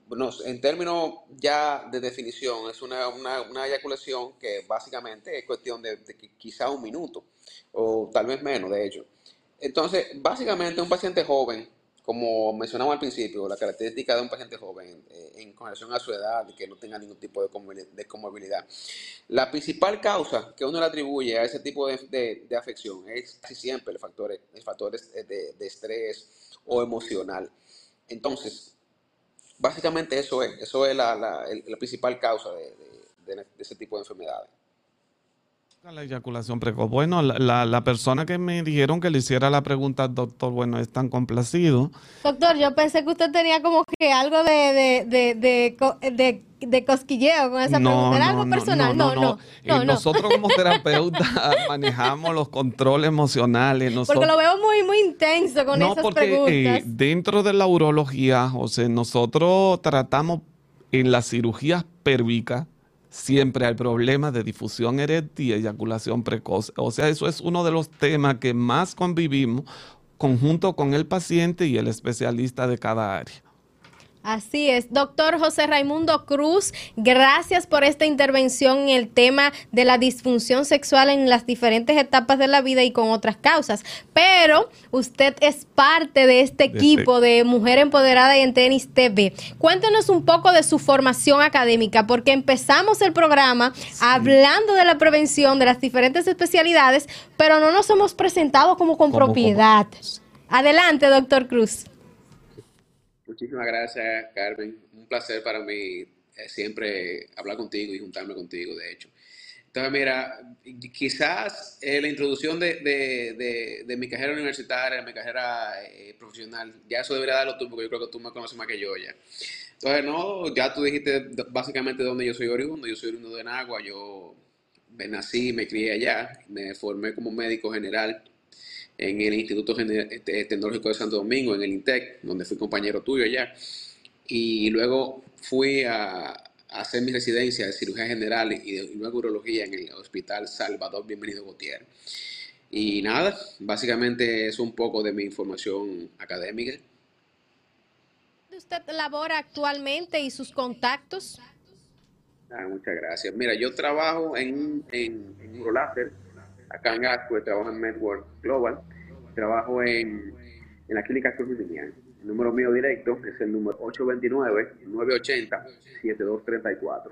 bueno, en términos ya de definición, es una, una, una eyaculación que básicamente es cuestión de, de quizá un minuto, o tal vez menos, de hecho. Entonces, básicamente un paciente joven, como mencionamos al principio, la característica de un paciente joven eh, en relación a su edad y que no tenga ningún tipo de comorbilidad, de comorbilidad. La principal causa que uno le atribuye a ese tipo de, de, de afección es casi siempre el factor, el factor de, de, de estrés o emocional. Entonces, básicamente eso es, eso es la, la, la principal causa de, de, de, de ese tipo de enfermedades. La eyaculación precoz. Bueno, la, la, la persona que me dijeron que le hiciera la pregunta al doctor, bueno, es tan complacido. Doctor, yo pensé que usted tenía como que algo de, de, de, de, de, de cosquilleo con esa No, pregunta. ¿Era no, algo no, personal? no, No, no. no. Eh, no, no. Nosotros como terapeutas manejamos los controles emocionales. Nosotros, Porque lo veo muy, muy intenso con no, esas porque preguntas. eh, dentro de la urología, o sea, nosotros tratamos en las cirugías pélvicas, siempre hay problemas de difusión eréctil y eyaculación precoz. O sea, eso es uno de los temas que más convivimos conjunto con el paciente y el especialista de cada área. Así es. Doctor José Raimundo Cruz, gracias por esta intervención en el tema de la disfunción sexual en las diferentes etapas de la vida y con otras causas. Pero usted es parte de este equipo de Mujer Empoderada y en Tenis T V. Cuéntenos un poco de su formación académica, porque empezamos el programa sí. hablando de la prevención de las diferentes especialidades, pero no nos hemos presentado como con ¿Cómo, propiedad. Cómo? Adelante, doctor Cruz. Muchísimas gracias, Carmen. Un placer para mí eh, siempre hablar contigo y juntarme contigo, de hecho. Entonces, mira, quizás eh, la introducción de, de, de, de mi carrera universitaria, de mi carrera eh, profesional, ya eso debería darlo tú, porque yo creo que tú me conoces más que yo ya. Entonces, no, ya tú dijiste básicamente dónde yo soy oriundo. Yo soy oriundo de Nagua, yo me nací, me crié allá, me formé como médico general en el Instituto Tecnológico de Santo Domingo, en el INTEC, donde fui compañero tuyo allá. Y luego fui a, a hacer mi residencia de cirugía general y, de, y luego urología en el Hospital Salvador Bienvenido Gutiérrez. Y nada, básicamente es un poco de mi información académica. ¿Usted labora actualmente y sus contactos? Ah, muchas gracias. Mira, yo trabajo en, en, en Urolaser, acá en Asco, trabajo en MedWorld Global, trabajo en, en la clínica Cruz y Minian. El número mío directo es el número ocho dos nueve, nueve ocho cero, siete dos tres cuatro.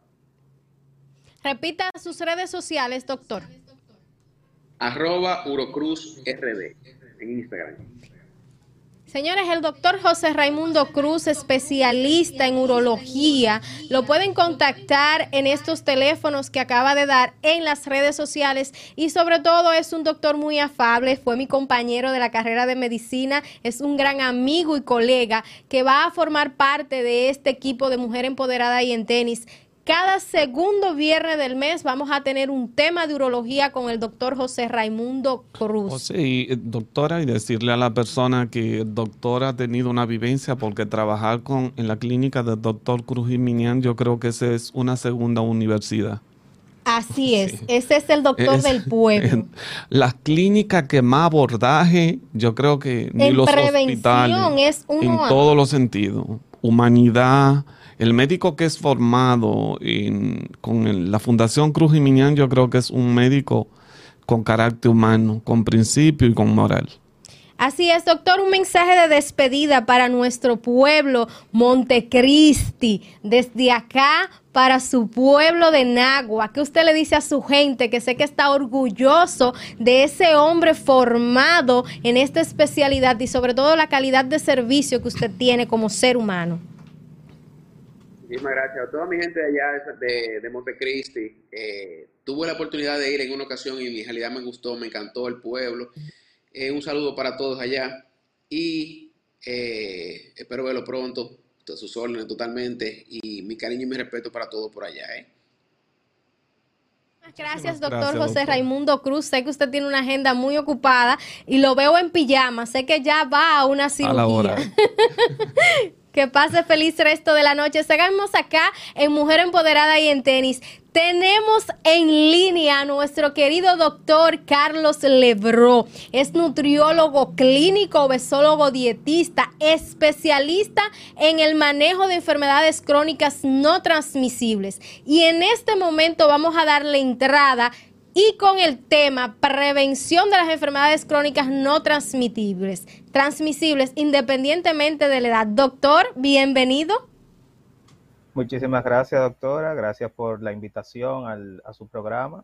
Repita sus redes sociales, doctor. Arroba Urocruz R D en Instagram. Señores, el doctor José Raimundo Cruz, especialista en urología, lo pueden contactar en estos teléfonos que acaba de dar en las redes sociales y sobre todo es un doctor muy afable, fue mi compañero de la carrera de medicina, es un gran amigo y colega que va a formar parte de este equipo de Mujer Empoderada y en Tenis. Cada segundo viernes del mes vamos a tener un tema de urología con el doctor José Raimundo Cruz. Oh, sí, doctora, y decirle a la persona que el doctor ha tenido una vivencia, porque trabajar con en la clínica del doctor Cruz y Minian, yo creo que esa es una segunda universidad. Así es, sí. Ese es el doctor es, del pueblo. Las clínicas que más abordaje, yo creo que ni en los prevención hospitales, es uno en todos los sentidos, humanidad. El médico que es formado en, con el, la Fundación Cruz y Minian, yo creo que es un médico con carácter humano, con principio y con moral. Así es, doctor, un mensaje de despedida para nuestro pueblo Montecristi, desde acá para su pueblo de Nagua. ¿Qué usted le dice a su gente, que sé que está orgulloso de ese hombre formado en esta especialidad y sobre todo la calidad de servicio que usted tiene como ser humano? Muchísimas gracias a toda mi gente de allá de, de Montecristi. Eh, tuve la oportunidad de ir en una ocasión y en realidad me gustó, me encantó el pueblo. Eh, un saludo para todos allá y eh, espero verlo pronto, a sus órdenes totalmente, y mi cariño y mi respeto para todos por allá. ¿eh? Gracias, doctor Gracias, José doctor. Raimundo Cruz. Sé que usted tiene una agenda muy ocupada y lo veo en pijama. Sé que ya va a una cirugía. A la hora. Que pase feliz resto de la noche. Seguimos acá en Mujer Empoderada y en Tenis. Tenemos en línea a nuestro querido doctor Carlos Lebró. Es nutriólogo clínico, obesólogo dietista, especialista en el manejo de enfermedades crónicas no transmisibles. Y en este momento vamos a darle entrada y con el tema prevención de las enfermedades crónicas no transmitibles, transmisibles independientemente de la edad. Doctor, bienvenido. Muchísimas gracias, doctora. Gracias por la invitación al, a su programa.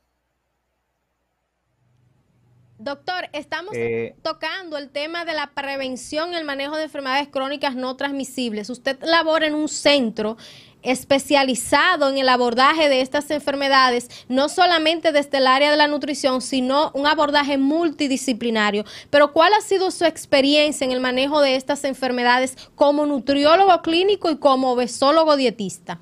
Doctor, estamos eh, tocando el tema de la prevención y el manejo de enfermedades crónicas no transmisibles. Usted labora en un centro especializado en el abordaje de estas enfermedades, no solamente desde el área de la nutrición, sino un abordaje multidisciplinario. Pero ¿cuál ha sido su experiencia en el manejo de estas enfermedades como nutriólogo clínico y como obesólogo dietista?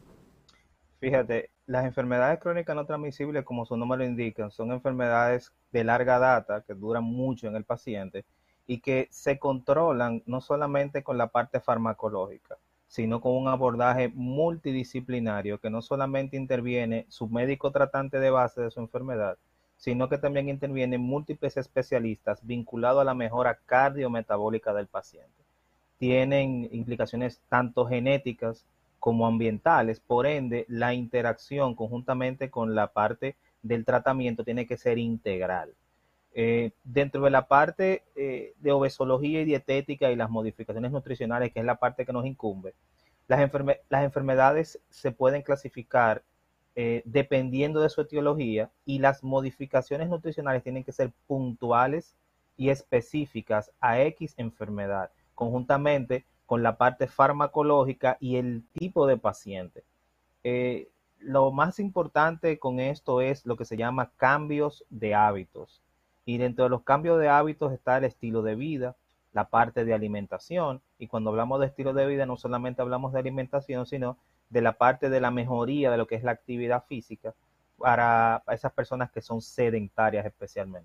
Fíjate, las enfermedades crónicas no transmisibles, como su nombre lo indica, son enfermedades de larga data que duran mucho en el paciente y que se controlan no solamente con la parte farmacológica, sino con un abordaje multidisciplinario que no solamente interviene su médico tratante de base de su enfermedad, sino que también intervienen múltiples especialistas vinculados a la mejora cardiometabólica del paciente. Tienen implicaciones tanto genéticas como ambientales, por ende, la interacción conjuntamente con la parte del tratamiento tiene que ser integral. Eh, dentro de la parte eh, de obesología y dietética y las modificaciones nutricionales, que es la parte que nos incumbe, las, enferme las enfermedades se pueden clasificar eh, dependiendo de su etiología, y las modificaciones nutricionales tienen que ser puntuales y específicas a X enfermedad, conjuntamente con la parte farmacológica y el tipo de paciente. Eh, lo más importante con esto es lo que se llama cambios de hábitos. Y dentro de los cambios de hábitos está el estilo de vida, la parte de alimentación. Y cuando hablamos de estilo de vida, no solamente hablamos de alimentación, sino de la parte de la mejoría de lo que es la actividad física para esas personas que son sedentarias especialmente.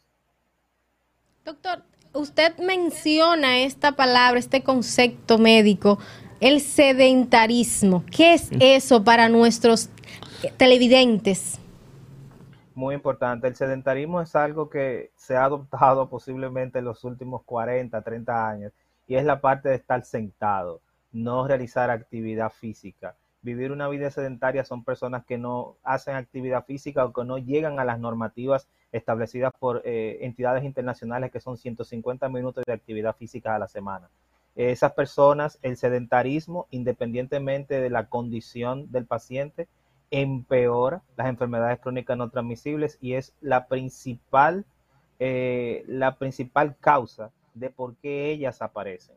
Doctor, usted menciona esta palabra, este concepto médico, el sedentarismo. ¿Qué es eso para nuestros televidentes? Muy importante. El sedentarismo es algo que se ha adoptado posiblemente en los últimos cuarenta, treinta años, y es la parte de estar sentado, no realizar actividad física. Vivir una vida sedentaria son personas que no hacen actividad física o que no llegan a las normativas establecidas por eh, entidades internacionales, que son ciento cincuenta minutos de actividad física a la semana. Esas personas, el sedentarismo, independientemente de la condición del paciente, empeora las enfermedades crónicas no transmisibles y es la principal, eh, la principal causa de por qué ellas aparecen.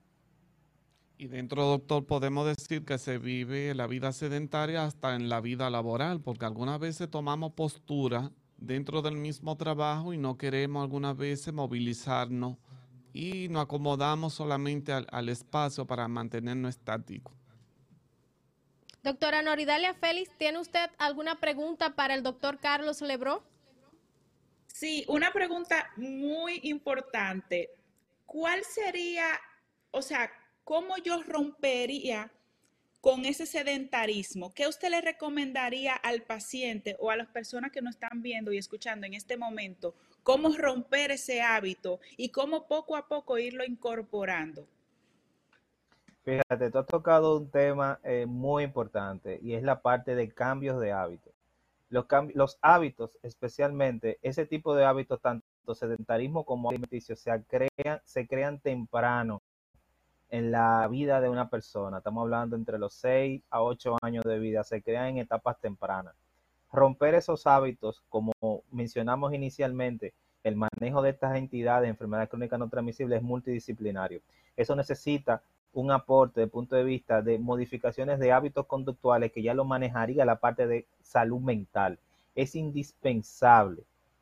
Y dentro, doctor, podemos decir que se vive la vida sedentaria hasta en la vida laboral, porque algunas veces tomamos postura dentro del mismo trabajo y no queremos algunas veces movilizarnos y nos acomodamos solamente al, al espacio para mantenernos estáticos. Doctora Noridalia Félix, ¿tiene usted alguna pregunta para el doctor Carlos Lebró? Sí, una pregunta muy importante. ¿Cuál sería, o sea, cómo yo rompería con ese sedentarismo? ¿Qué usted le recomendaría al paciente o a las personas que nos están viendo y escuchando en este momento? ¿Cómo romper ese hábito y cómo poco a poco irlo incorporando? Fíjate, tú has tocado un tema eh, muy importante y es la parte de cambios de hábitos. Los, los hábitos, especialmente ese tipo de hábitos, tanto sedentarismo como alimenticio, se crean, se crean temprano en la vida de una persona. Estamos hablando entre los seis a ocho años de vida, se crean en etapas tempranas. Romper esos hábitos, como mencionamos inicialmente, el manejo de estas entidades, enfermedades crónicas no transmisibles, es multidisciplinario. Eso necesita un aporte desde el punto de vista de modificaciones de hábitos conductuales que ya lo manejaría la parte de salud mental. Es indispensable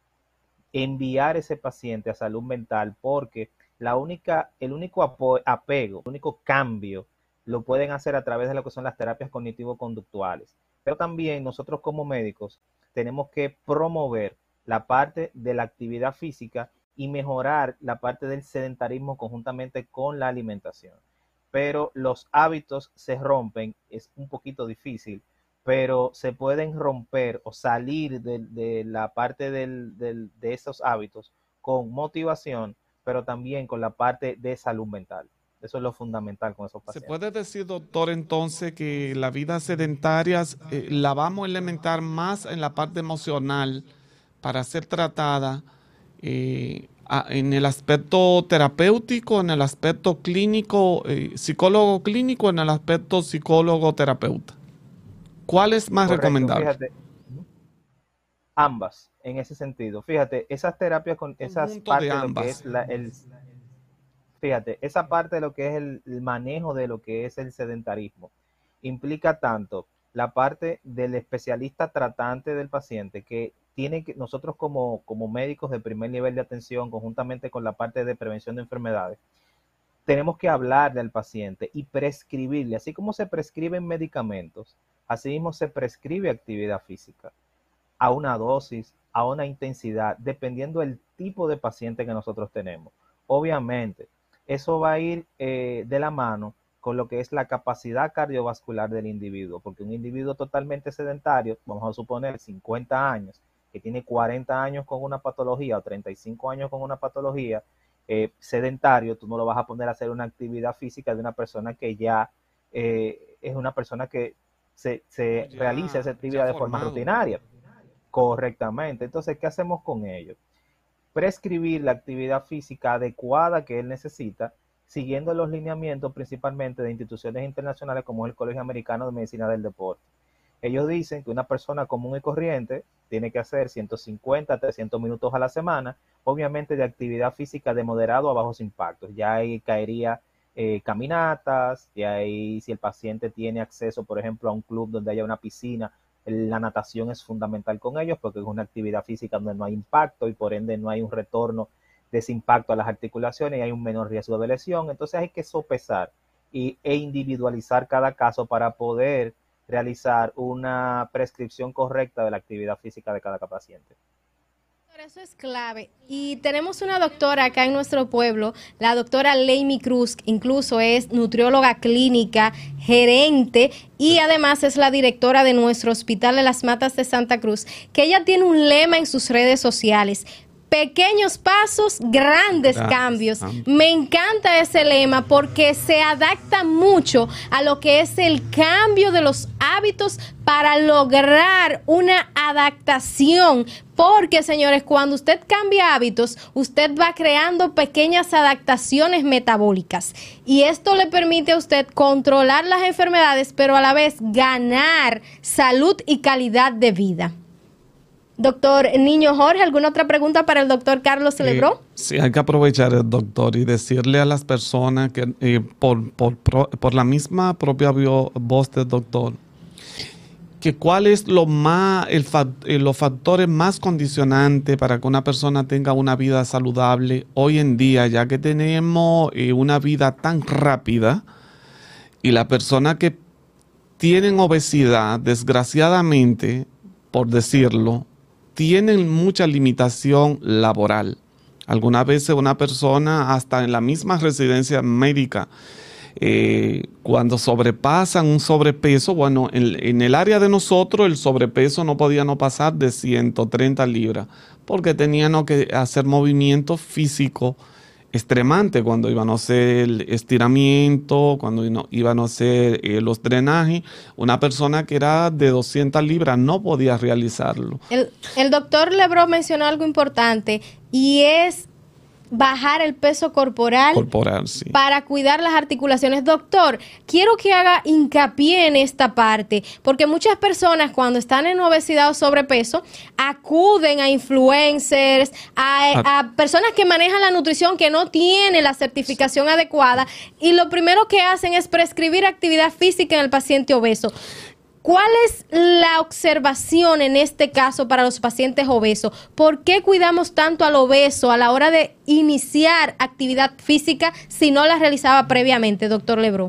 enviar ese paciente a salud mental porque la única, el único apego, el único cambio lo pueden hacer a través de lo que son las terapias cognitivo-conductuales. Pero también nosotros como médicos tenemos que promover la parte de la actividad física y mejorar la parte del sedentarismo conjuntamente con la alimentación. pero los hábitos se rompen, es un poquito difícil, pero se pueden romper o salir de, de la parte del, del, de esos hábitos con motivación, pero también con la parte de salud mental. Eso es lo fundamental con esos ¿Se pacientes. puede decir, doctor, entonces que la vida sedentaria eh, la vamos a elementar más en la parte emocional para ser tratada eh, a, en el aspecto terapéutico, en el aspecto clínico, eh, psicólogo clínico, en el aspecto psicólogo terapeuta? ¿Cuál es más Correcto, recomendable? fíjate, ambas, en ese sentido. Fíjate, esas terapias con esas Conjunto de partes de lo que ambas. es la, el, fíjate, esa parte de lo que es el, el manejo de lo que es el sedentarismo implica tanto la parte del especialista tratante del paciente, que tiene que nosotros como, como médicos de primer nivel de atención, conjuntamente con la parte de prevención de enfermedades, tenemos que hablarle al paciente y prescribirle, así como se prescriben medicamentos, así mismo se prescribe actividad física a una dosis, a una intensidad, dependiendo del tipo de paciente que nosotros tenemos. Obviamente, eso va a ir eh, de la mano con lo que es la capacidad cardiovascular del individuo, porque un individuo totalmente sedentario, vamos a suponer cincuenta años, que tiene cuarenta años con una patología o treinta y cinco años con una patología, eh, sedentario, tú no lo vas a poner a hacer una actividad física de una persona que ya eh, es una persona que se, se Ya, realiza esa ya actividad de forma formado. rutinaria. Correctamente. Entonces, ¿qué hacemos con ello? Prescribir la actividad física adecuada que él necesita, siguiendo los lineamientos principalmente de instituciones internacionales como es el Colegio Americano de Medicina del Deporte. Ellos dicen que una persona común y corriente tiene que hacer ciento cincuenta a trescientos minutos a la semana, obviamente de actividad física de moderado a bajos impactos. Ya ahí caería eh, caminatas, y ahí si el paciente tiene acceso, por ejemplo, a un club donde haya una piscina, la natación es fundamental con ellos porque es una actividad física donde no hay impacto y por ende no hay un retorno de ese impacto a las articulaciones y hay un menor riesgo de lesión. Entonces hay que sopesar y, e individualizar cada caso para poder realizar una prescripción correcta de la actividad física de cada paciente. Eso es clave. Y tenemos una doctora acá en nuestro pueblo, la doctora Leimi Cruz, incluso es nutrióloga clínica, gerente y además es la directora de nuestro Hospital de las Matas de Santa Cruz, que ella tiene un lema en sus redes sociales: pequeños pasos, grandes Gracias, cambios. Sam. Me encanta ese lema porque se adapta mucho a lo que es el cambio de los hábitos para lograr una adaptación. Porque, señores, cuando usted cambia hábitos, usted va creando pequeñas adaptaciones metabólicas. Y esto le permite a usted controlar las enfermedades, pero a la vez ganar salud y calidad de vida. Doctor Niño Jorge, ¿alguna otra pregunta para el doctor Carlos Lebró? Eh, sí, hay que aprovechar el doctor y decirle a las personas que eh, por, por, por, por la misma propia bio, voz del doctor, que cuál es lo más, el, eh, los factores más condicionantes para que una persona tenga una vida saludable hoy en día, ya que tenemos eh, una vida tan rápida y la persona que tienen obesidad, desgraciadamente, por decirlo, tienen mucha limitación laboral. Algunas veces una persona, hasta en la misma residencia médica, eh, cuando sobrepasan un sobrepeso, bueno, en, en el área de nosotros el sobrepeso no podía no pasar de ciento treinta libras, porque tenían que hacer movimientos físicos extremante cuando iban a hacer el estiramiento, cuando iban a hacer eh, los drenajes. Una persona que era de doscientas libras no podía realizarlo. El, el doctor Lebró mencionó algo importante y es bajar el peso corporal, corporal sí. para cuidar las articulaciones. Doctor, quiero que haga hincapié en esta parte, porque muchas personas cuando están en obesidad o sobrepeso acuden a influencers, a, a personas que manejan la nutrición que no tienen la certificación adecuada y lo primero que hacen es prescribir actividad física en el paciente obeso. ¿Cuál es la observación en este caso para los pacientes obesos? ¿Por qué cuidamos tanto al obeso a la hora de iniciar actividad física si no la realizaba previamente, doctor Lebró?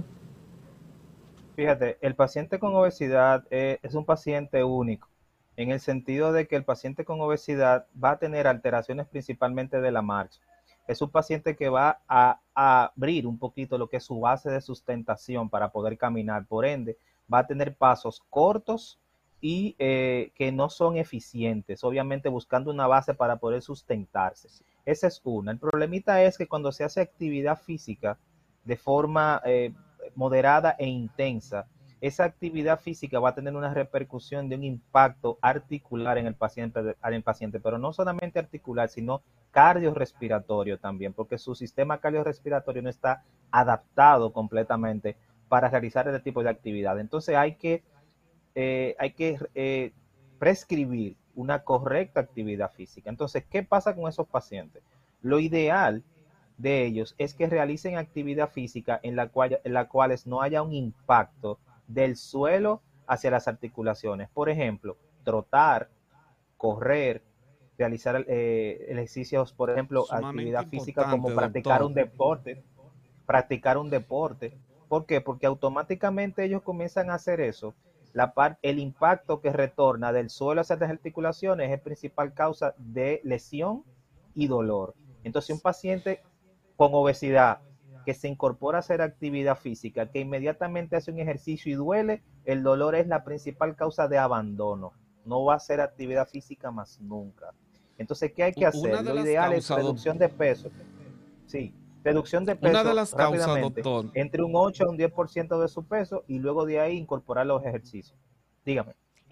Fíjate, el paciente con obesidad es, es un paciente único, en el sentido de que el paciente con obesidad va a tener alteraciones principalmente de la marcha. Es un paciente que va a, a abrir un poquito lo que es su base de sustentación para poder caminar. Por ende, va a tener pasos cortos y eh, que no son eficientes, obviamente buscando una base para poder sustentarse. Esa es una. El problemita es que cuando se hace actividad física de forma eh, moderada e intensa, esa actividad física va a tener una repercusión de un impacto articular en el paciente, en el paciente, pero no solamente articular, sino cardiorrespiratorio también, porque su sistema cardiorrespiratorio no está adaptado completamente para realizar este tipo de actividad. Entonces hay que, eh, hay que eh, prescribir una correcta actividad física. Entonces, ¿qué pasa con esos pacientes? Lo ideal de ellos es que realicen actividad física en la cual, en la cuales no haya un impacto del suelo hacia las articulaciones. Por ejemplo, trotar, correr, realizar eh, ejercicios, por ejemplo, Sumamente actividad física como practicar doctor. un deporte, practicar un deporte. ¿Por qué? Porque automáticamente ellos comienzan a hacer eso. La par, el impacto que retorna del suelo hacia las articulaciones es principal causa de lesión y dolor. Entonces, un paciente con obesidad que se incorpora a hacer actividad física, que inmediatamente hace un ejercicio y duele, el dolor es la principal causa de abandono. No va a hacer actividad física más nunca. Entonces, ¿qué hay que hacer? Lo ideal es reducción de peso. Sí, reducción de peso Una de las causas, rápidamente, doctor, entre un ocho a un diez por ciento de su peso y luego de ahí incorporar los ejercicios. Dígame.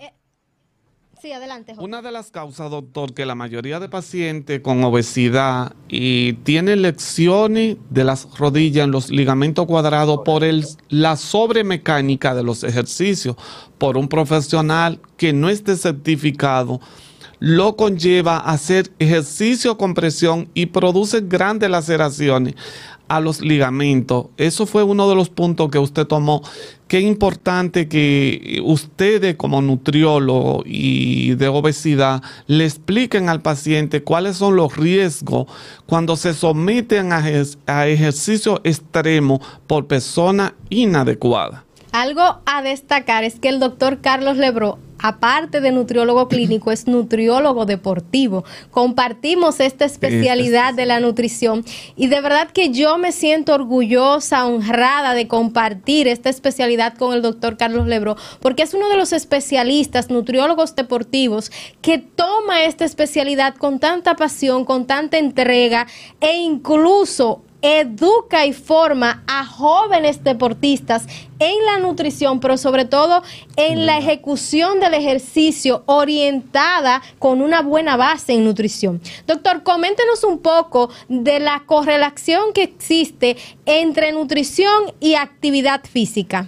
Sí, adelante, Jorge. Una de las causas, doctor, que la mayoría de pacientes con obesidad y tienen lesiones de las rodillas en los ligamentos cuadrados por el, la sobremecánica de los ejercicios por un profesional que no esté certificado, lo conlleva a hacer ejercicio con presión y produce grandes laceraciones a los ligamentos. Eso fue uno de los puntos que usted tomó. Qué importante que ustedes como nutriólogo y de obesidad le expliquen al paciente cuáles son los riesgos cuando se someten a, ejer a ejercicio extremo por persona inadecuada. Algo a destacar es que el doctor Carlos Lebró, aparte de nutriólogo clínico, es nutriólogo deportivo. Compartimos esta especialidad de la nutrición y de verdad que yo me siento orgullosa, honrada de compartir esta especialidad con el doctor Carlos Lebró, porque es uno de los especialistas, nutriólogos deportivos, que toma esta especialidad con tanta pasión, con tanta entrega e incluso educa y forma a jóvenes deportistas en la nutrición, pero sobre todo en la ejecución del ejercicio orientada con una buena base en nutrición. Doctor, coméntenos un poco de la correlación que existe entre nutrición y actividad física.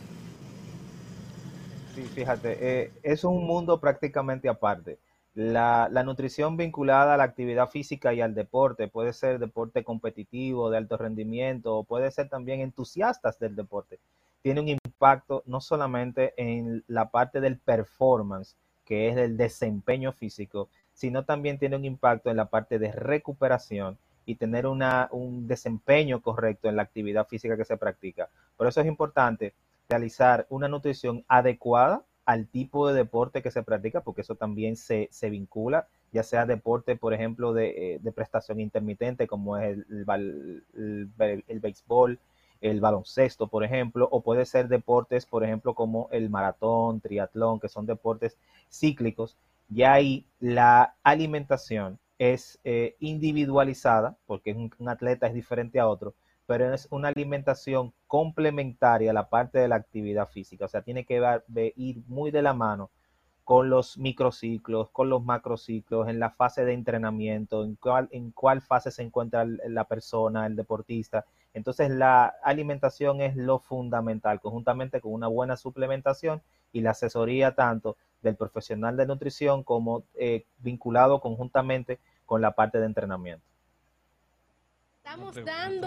Sí, fíjate, eh, es un mundo prácticamente aparte. La, la nutrición vinculada a la actividad física y al deporte, puede ser deporte competitivo, de alto rendimiento, o puede ser también entusiastas del deporte. Tiene un impacto no solamente en la parte del performance, que es el desempeño físico, sino también tiene un impacto en la parte de recuperación y tener una, un desempeño correcto en la actividad física que se practica. Por eso es importante realizar una nutrición adecuada al tipo de deporte que se practica, porque eso también se, se vincula, ya sea deporte, por ejemplo, de, de prestación intermitente, como es el, el, el, el béisbol, el baloncesto, por ejemplo, o puede ser deportes, por ejemplo, como el maratón, triatlón, que son deportes cíclicos. Ya ahí la alimentación es eh, individualizada, porque un, un atleta es diferente a otro, pero es una alimentación complementaria a la parte de la actividad física. O sea, tiene que ver, de ir muy de la mano con los microciclos, con los macrociclos, en la fase de entrenamiento, en cuál, en cuál fase se encuentra la persona, el deportista. Entonces, la alimentación es lo fundamental, conjuntamente con una buena suplementación y la asesoría tanto del profesional de nutrición como eh, vinculado conjuntamente con la parte de entrenamiento. Estamos dando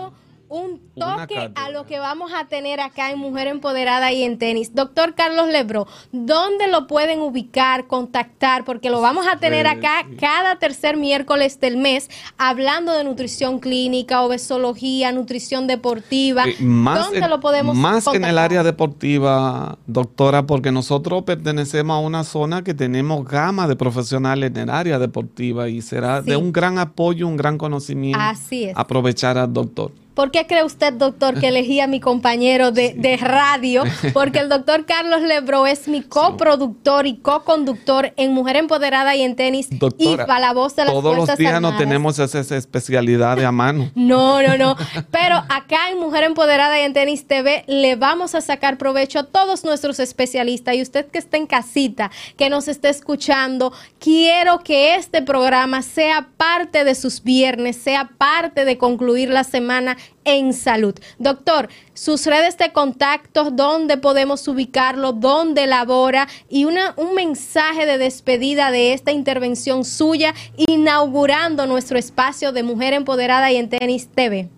un Una toque cátedra. a lo que vamos a tener acá en Mujer Empoderada y en Tenis. Doctor Carlos Lebró, ¿dónde lo pueden ubicar, contactar? Porque lo vamos a tener Eh, acá sí. cada tercer miércoles del mes hablando de nutrición clínica, obesología, nutrición deportiva. Eh, más ¿Dónde en, lo podemos más que en el contactar? área deportiva, doctora, porque nosotros pertenecemos a una zona que tenemos gama de profesionales en el área deportiva y será Sí. de un gran apoyo, un gran conocimiento Así es. aprovechar al doctor. ¿Por qué cree usted, doctor, que elegí a mi compañero de, de radio? Porque el doctor Carlos Lebró es mi coproductor y coconductor en Mujer Empoderada y en Tenis. Doctora, I F A, la voz de las todos los Fuerzas días no Armadas. tenemos esa, esa especialidad de a mano. No, no, no. Pero acá en Mujer Empoderada y en Tenis T V le vamos a sacar provecho a todos nuestros especialistas. Y usted que está en casita, que nos esté escuchando, quiero que este programa sea parte de sus viernes, sea parte de concluir la semana en salud. Doctor, sus redes de contacto, dónde podemos ubicarlo, dónde labora y una, un mensaje de despedida de esta intervención suya, inaugurando nuestro espacio de Mujer Empoderada y en Tenis T V.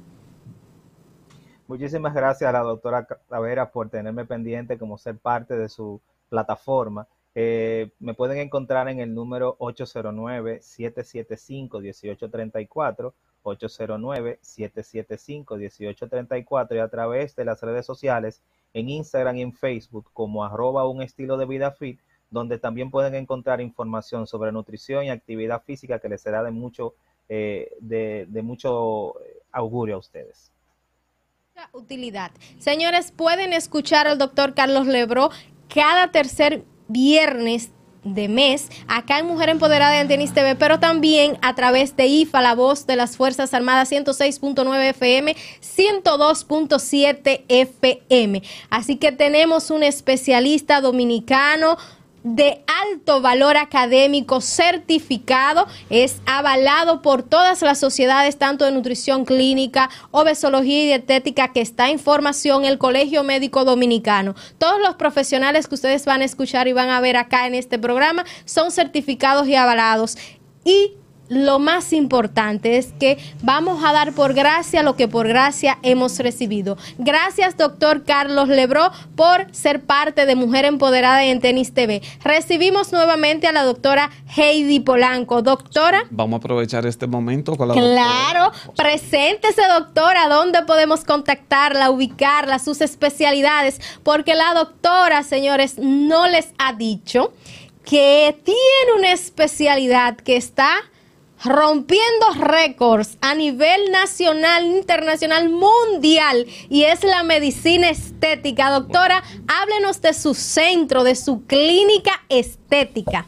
Muchísimas gracias a la doctora Taveras por tenerme pendiente como ser parte de su plataforma. Eh, me pueden encontrar en el número ocho cero nueve, siete siete cinco, uno ocho tres cuatro, ocho cero nueve, siete siete cinco, uno ocho tres cuatro, y a través de las redes sociales en Instagram y en Facebook como arroba un estilo de vida fit, donde también pueden encontrar información sobre nutrición y actividad física que les será de mucho, eh, de, de mucho augurio a ustedes. Utilidad. Señores, pueden escuchar al doctor Carlos Lebró cada tercer viernes de mes acá en Mujer Empoderada en Tenis T V, pero también a través de I F A, la voz de las Fuerzas Armadas, ciento seis punto nueve F M, ciento dos punto siete F M. Así que tenemos un especialista dominicano de alto valor académico, certificado, es avalado por todas las sociedades, tanto de nutrición clínica, obesología y dietética, que está en formación el Colegio Médico Dominicano. Todos los profesionales que ustedes van a escuchar y van a ver acá en este programa son certificados y avalados. Y lo más importante es que vamos a dar por gracia lo que por gracia hemos recibido. Gracias, doctor Carlos Lebró, por ser parte de Mujer Empoderada en Tenis T V. Recibimos nuevamente a la doctora Heidi Polanco. Doctora. Vamos a aprovechar este momento con la Claro, doctora. preséntese, doctora, ¿dónde podemos contactarla, ubicarla, sus especialidades? Porque la doctora, señores, no les ha dicho que tiene una especialidad que está rompiendo récords a nivel nacional, internacional, mundial, y es la medicina estética. Doctora, háblenos de su centro, de su clínica estética.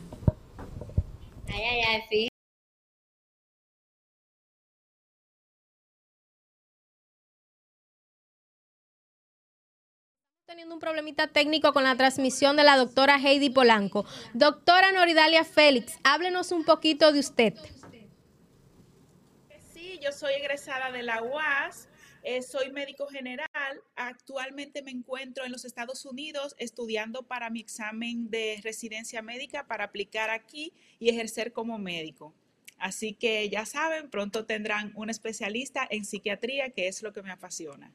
Ay, ay, ay, fíjate. Teniendo un problemita técnico con la transmisión de la doctora Heidi Polanco. Doctora Noridalia Félix, háblenos un poquito de usted. Sí, yo soy egresada de la U A S, eh, soy médico general, actualmente me encuentro en los Estados Unidos estudiando para mi examen de residencia médica para aplicar aquí y ejercer como médico. Así que ya saben, pronto tendrán un especialista en psiquiatría, que es lo que me apasiona.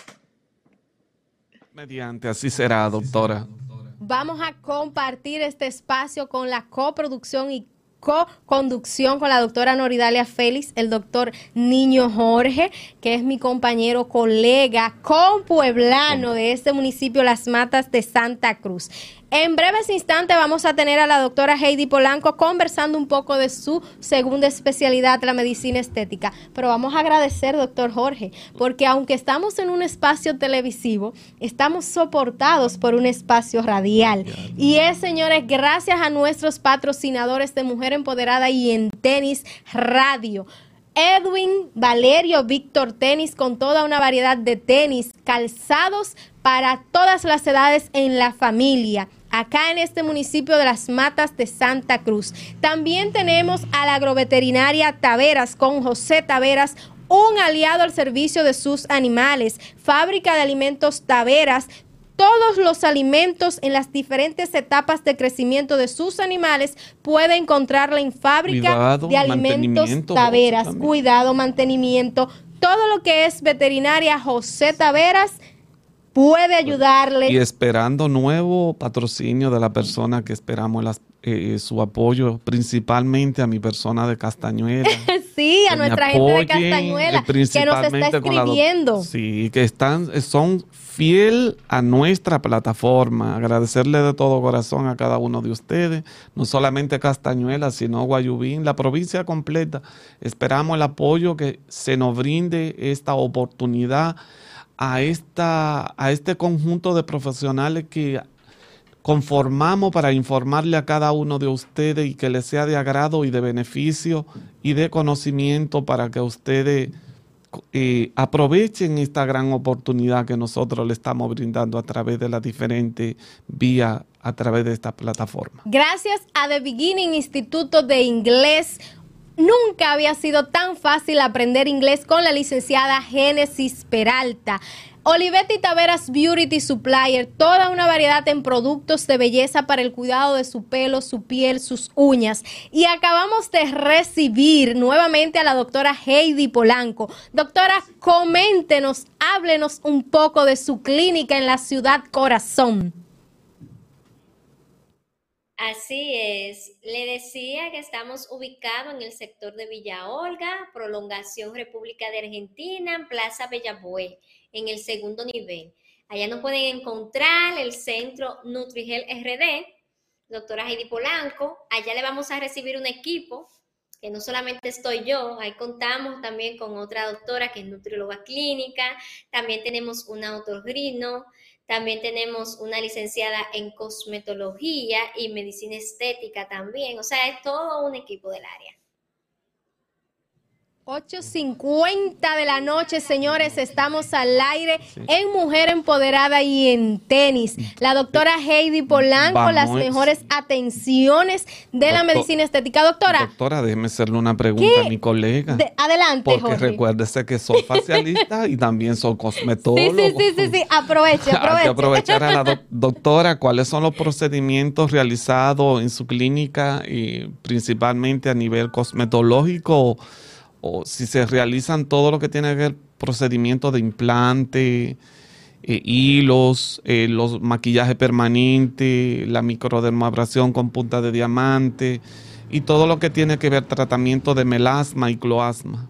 Mediante, así será, doctora. Vamos a compartir este espacio con la coproducción y co-conducción con la doctora Noridalia Félix, el doctor Niño Jorge, que es mi compañero, colega, compueblano de este municipio, Las Matas de Santa Cruz. En breves instantes vamos a tener a la doctora Heidi Polanco conversando un poco de su segunda especialidad, la medicina estética. Pero vamos a agradecer, doctor Jorge, porque aunque estamos en un espacio televisivo, estamos soportados por un espacio radial. Y es, señores, gracias a nuestros patrocinadores de Mujer Empoderada y en Tenis Radio. Edwin, Valerio, Víctor Tenis, con toda una variedad de tenis, calzados para todas las edades en la familia, acá en este municipio de Las Matas de Santa Cruz. También tenemos a la agroveterinaria Taveras con José Taveras, un aliado al servicio de sus animales. Fábrica de alimentos Taveras, todos los alimentos en las diferentes etapas de crecimiento de sus animales puede encontrarla en Fábrica Cuidado, de Alimentos mantenimiento, Taveras. también. Cuidado, mantenimiento, todo lo que es veterinaria José Taveras puede ayudarle. Y esperando nuevo patrocinio de la persona que esperamos las, eh, su apoyo, principalmente a mi persona de Castañuela. Sí, a nuestra gente de Castañuela, eh, principalmente que nos está escribiendo. Con la, sí, que están, son fiel a nuestra plataforma. Agradecerle de todo corazón a cada uno de ustedes, no solamente Castañuela, sino Guayubín, la provincia completa. Esperamos el apoyo que se nos brinde esta oportunidad a, esta, a este conjunto de profesionales que conformamos para informarle a cada uno de ustedes y que les sea de agrado y de beneficio y de conocimiento para que ustedes eh, aprovechen esta gran oportunidad que nosotros le estamos brindando a través de las diferentes vías, a través de esta plataforma. Gracias a The Beginning Instituto de Inglés. Nunca había sido tan fácil aprender inglés con la licenciada Génesis Peralta. Olivetti Taveras Beauty Supplier, toda una variedad en productos de belleza para el cuidado de su pelo, su piel, sus uñas. Y acabamos de recibir nuevamente a la doctora Heidi Polanco. Doctora, coméntenos, háblenos un poco de su clínica en la ciudad corazón. Así es, le decía que estamos ubicados en el sector de Villa Olga, Prolongación República de Argentina, Plaza Bellabue, en el segundo nivel. Allá nos pueden encontrar el centro Nutrigel R D, doctora Heidi Polanco. Allá le vamos a recibir un equipo, que no solamente estoy yo, ahí contamos también con otra doctora que es nutrióloga clínica, también tenemos una otorrino, también tenemos una licenciada en cosmetología y medicina estética también. O sea, es todo un equipo del área. ocho cincuenta de la noche, señores, estamos al aire sí. en Mujer Empoderada y en Tenis. La doctora Heidi Polanco, Vamos. las mejores atenciones de Doctor, la medicina estética. Doctora. Doctora, déjeme hacerle una pregunta ¿qué? a mi colega. De, adelante, Porque Jorge. recuérdese que soy facialista y también soy cosmetólogo. Sí, sí, sí, sí, sí. aproveche, aproveche. Hay que aprovechar a la do doctora, ¿cuáles son los procedimientos realizados en su clínica y principalmente a nivel cosmetológico? O si se realizan todo lo que tiene que ver procedimientos de implante, eh, hilos, eh, los maquillaje permanente, la microdermabrasión con punta de diamante y todo lo que tiene que ver tratamiento de melasma y cloasma.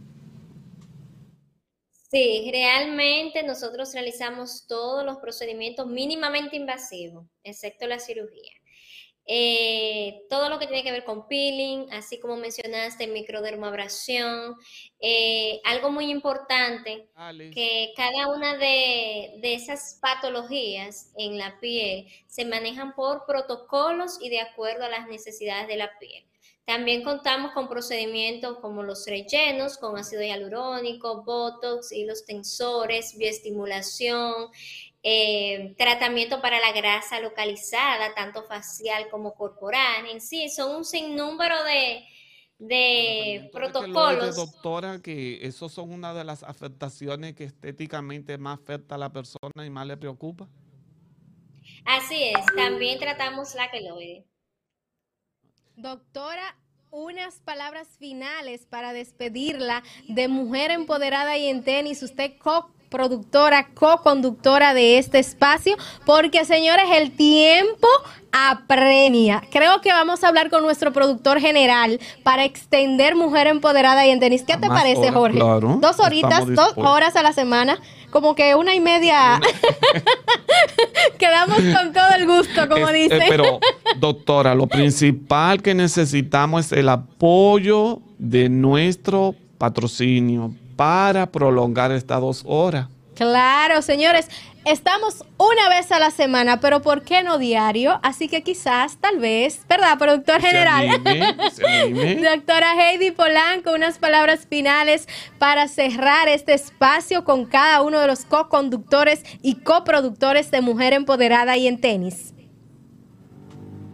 Sí, realmente nosotros realizamos todos los procedimientos mínimamente invasivos, excepto la cirugía. Eh, todo lo que tiene que ver con peeling, así como mencionaste, microdermabrasión, eh, algo muy importante, Alex. que cada una de, de esas patologías en la piel se manejan por protocolos y de acuerdo a las necesidades de la piel. También contamos con procedimientos como los rellenos con ácido hialurónico, botox, hilos tensores, bioestimulación, Eh, tratamiento para la grasa localizada, tanto facial como corporal. En sí, son un sinnúmero de, de protocolos. De doctora, que esos son una de las afectaciones que estéticamente más afecta a la persona y más le preocupa. Así es, también tratamos la queloide. Doctora, unas palabras finales para despedirla de Mujer Empoderada y en Tenis. Usted co productora, co-conductora de este espacio, porque señores, el tiempo apremia. Creo que vamos a hablar con nuestro productor general para extender Mujer Empoderada y en Tenis. ¿Qué te Más parece, horas, Jorge? Claro, dos horitas, dos horas a la semana, como que una y media. Quedamos con todo el gusto, como es, dicen. Eh, pero, doctora, lo principal que necesitamos es el apoyo de nuestro patrocinio para prolongar estas dos horas. Claro, señores, estamos una vez a la semana, pero ¿por qué no diario? Así que quizás, tal vez, ¿verdad, productor general? Se anime, se anime. Doctora Heidi Polanco, unas palabras finales para cerrar este espacio con cada uno de los co-conductores y coproductores de Mujer Empoderada y en Tenis.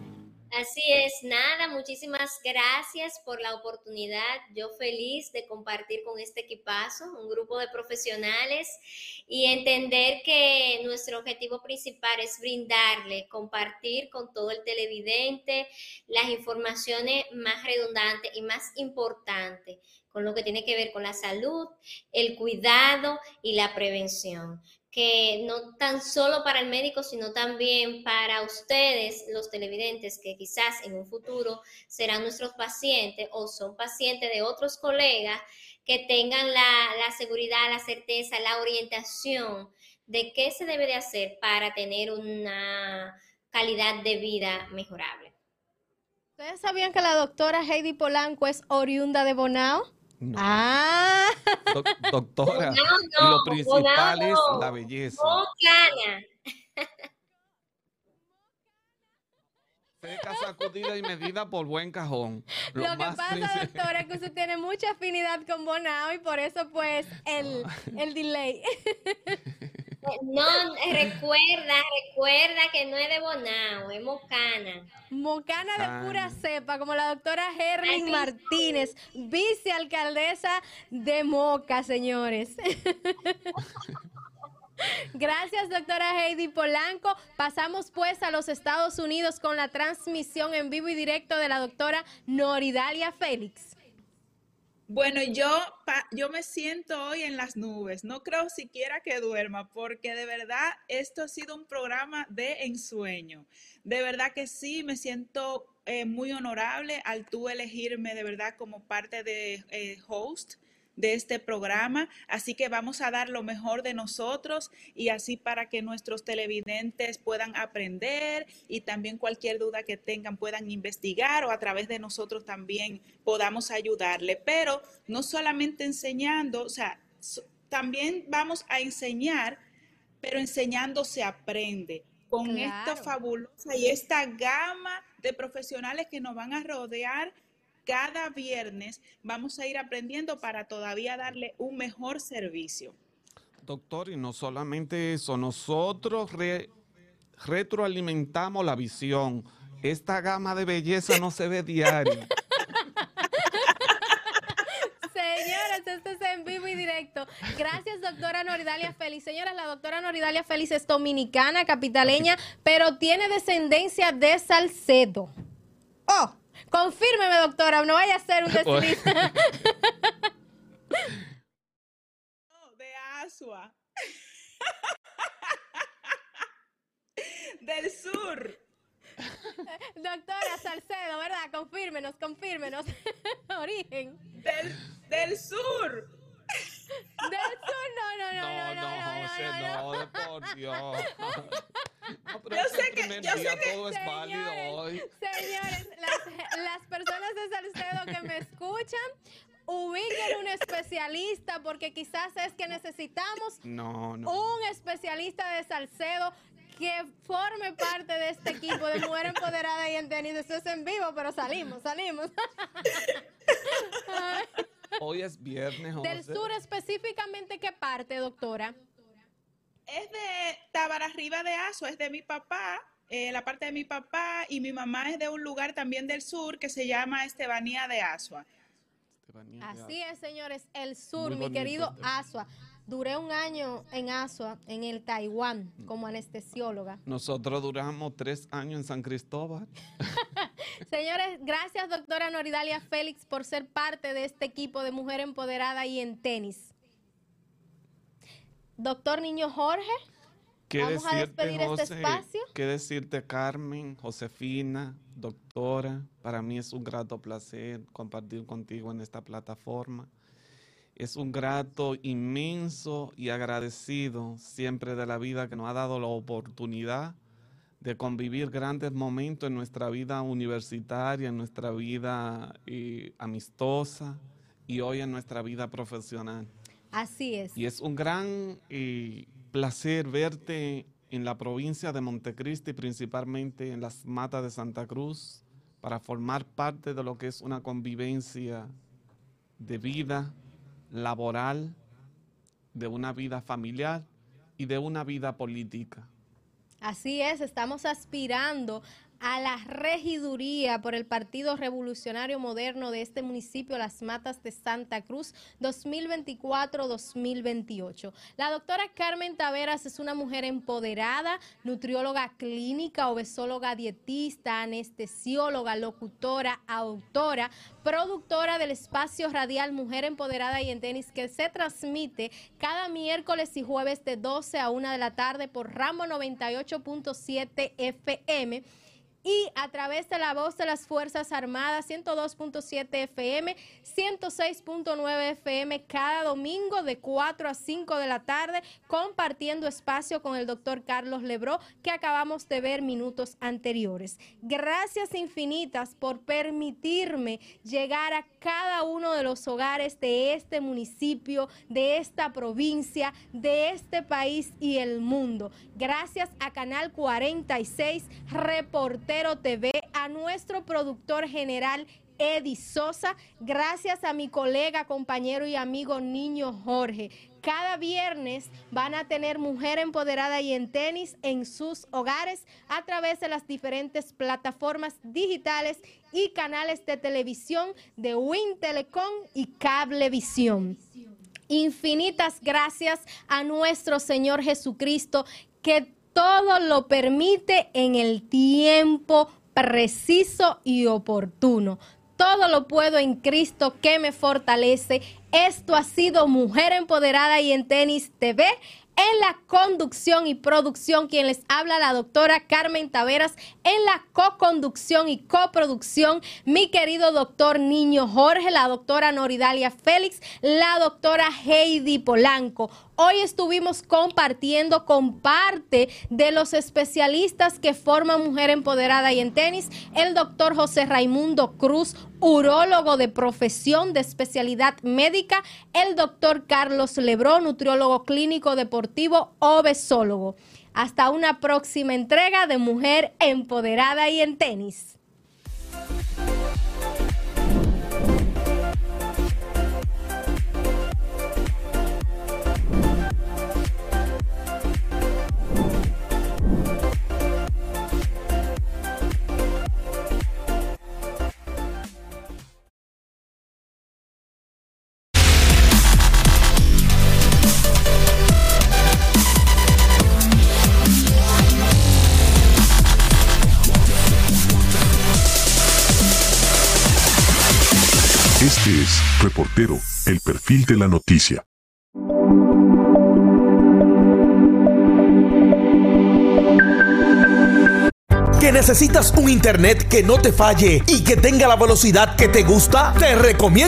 Así es, nada, muchísimas gracias por la oportunidad. Yo feliz de compartir con este equipazo, un grupo de profesionales y entender que nuestro objetivo principal es brindarle, compartir con todo el televidente las informaciones más redundantes y más importantes con lo que tiene que ver con la salud, el cuidado y la prevención, que no tan solo para el médico, sino también para ustedes, los televidentes, que quizás en un futuro serán nuestros pacientes o son pacientes de otros colegas, que tengan la, la seguridad, la certeza, la orientación de qué se debe de hacer para tener una calidad de vida mejorable. ¿Ustedes sabían que la doctora Heidi Polanco es oriunda de Bonao? No. Ah. Do doctora, no, no, lo principal no, es la belleza. Mocana. Seca, sacudida y medida por buen cajón. Lo, lo que pasa, principal... doctora, es que usted tiene mucha afinidad con Bonao y por eso, pues, el, el delay. No, recuerda, recuerda que no es de Bonao, es Mocana. Mocana de pura cepa, como la doctora Herlin Martínez, vicealcaldesa de Moca, señores. Gracias, doctora Heidi Polanco. Pasamos pues a los Estados Unidos con la transmisión en vivo y directo de la doctora Noridalia Félix. Bueno, yo, yo me siento hoy en las nubes, no creo siquiera que duerma, porque de verdad esto ha sido un programa de ensueño. De verdad que sí, me siento eh, muy honorable al tú elegirme de verdad como parte de eh, host de este programa, así que vamos a dar lo mejor de nosotros y así para que nuestros televidentes puedan aprender y también cualquier duda que tengan puedan investigar o a través de nosotros también podamos ayudarle, pero no solamente enseñando, o sea, también vamos a enseñar, pero enseñando se aprende con claro. Esta fabulosa y esta gama de profesionales que nos van a rodear. Cada viernes vamos a ir aprendiendo para todavía darle un mejor servicio. Doctor, y no solamente eso, nosotros re, retroalimentamos la visión. Esta gama de belleza no se ve diario. Señoras, esto es en vivo y directo. Gracias, doctora Noridalia Félix. Señoras, la doctora Noridalia Félix es dominicana, capitaleña, pero tiene descendencia de Salcedo. ¡Oh! Confírmeme, doctora, no vaya a ser un desliz. No, de Asua. Del sur. Doctora Salcedo, ¿verdad? Confírmenos, confírmenos. Origen. Del, del sur. Del sur, no, no, no, no, no, no, no, José, no, no, no, de por Dios. No, pero yo es sé el que, primer yo día, sé que, todo es señores, válido hoy. Señores, las, las personas de Salcedo que me escuchan, ubiquen un especialista, porque quizás es que necesitamos no, no. un especialista de Salcedo que forme parte de este equipo de Mujer Empoderada y en Tenis. Esto es en vivo, pero salimos, salimos. Hoy es viernes, José. Del sur, específicamente, ¿qué parte, doctora? Es de Tabararriba de Asua, es de mi papá, eh, la parte de mi papá, y mi mamá es de un lugar también del sur que se llama Estebanía de Asua. Estebanía de Así Asua. es, señores, el sur, Muy mi bonito, querido de... Asua. Duré un año en Asua, en el Taiwán, como anestesióloga. Nosotros duramos tres años en San Cristóbal. Señores, gracias, doctora Noridalia Félix, por ser parte de este equipo de Mujer Empoderada y en Tenis. Doctor Niño Jorge, ¿Qué vamos a despedir José, este espacio. ¿Qué decirte, Carmen, Josefina, doctora? Para mí es un grato placer compartir contigo en esta plataforma. Es un grato inmenso y agradecido siempre de la vida que nos ha dado la oportunidad de convivir grandes momentos en nuestra vida universitaria, en nuestra vida eh, amistosa y hoy en nuestra vida profesional. Así es. Y es un gran eh, placer verte en la provincia de Montecristi, principalmente en las Matas de Santa Cruz, para formar parte de lo que es una convivencia de vida laboral, de una vida familiar y de una vida política. Así es, estamos aspirando a la regiduría por el Partido Revolucionario Moderno de este municipio, Las Matas de Santa Cruz, dos mil veinticuatro a dos mil veintiocho. La doctora Carmen Taveras es una mujer empoderada, nutrióloga clínica, obesóloga dietista, anestesióloga, locutora, autora, productora del espacio radial Mujer Empoderada y en Tenis, que se transmite cada miércoles y jueves de doce a una de la tarde por Rambo noventa y ocho punto siete F M y a través de la voz de las Fuerzas Armadas, ciento dos punto siete F M, ciento seis punto nueve F M cada domingo de cuatro a cinco de la tarde, compartiendo espacio con el doctor Carlos Lebró, que acabamos de ver minutos anteriores. Gracias infinitas por permitirme llegar a cada uno de los hogares de este municipio, de esta provincia, de este país y el mundo. Gracias a Canal cuarenta y seis, Reportero T V, a nuestro productor general Eddie Sosa, gracias a mi colega, compañero y amigo Niño Jorge. Cada viernes van a tener Mujer Empoderada y en Tenis en sus hogares a través de las diferentes plataformas digitales y canales de televisión de Win Telecom y Cablevisión. Infinitas gracias a nuestro Señor Jesucristo, que todo lo permite en el tiempo preciso y oportuno. Todo lo puedo en Cristo que me fortalece. Esto ha sido Mujer Empoderada y en Tenis T V. En la conducción y producción, quien les habla, la doctora Carmen Taveras. En la co-conducción y coproducción, mi querido doctor Niño Jorge, la doctora Noridalia Félix, la doctora Heidi Polanco. Hoy estuvimos compartiendo con parte de los especialistas que forman Mujer Empoderada y en Tenis, el doctor José Raimundo Cruz, urólogo de profesión de especialidad médica, el doctor Carlos Lebró, nutriólogo clínico deportivo, obesólogo. Hasta una próxima entrega de Mujer Empoderada y en Tenis. Este es Reportero, el perfil de la noticia. ¿Que necesitas un internet que no te falle y que tenga la velocidad que te gusta? Te recomiendo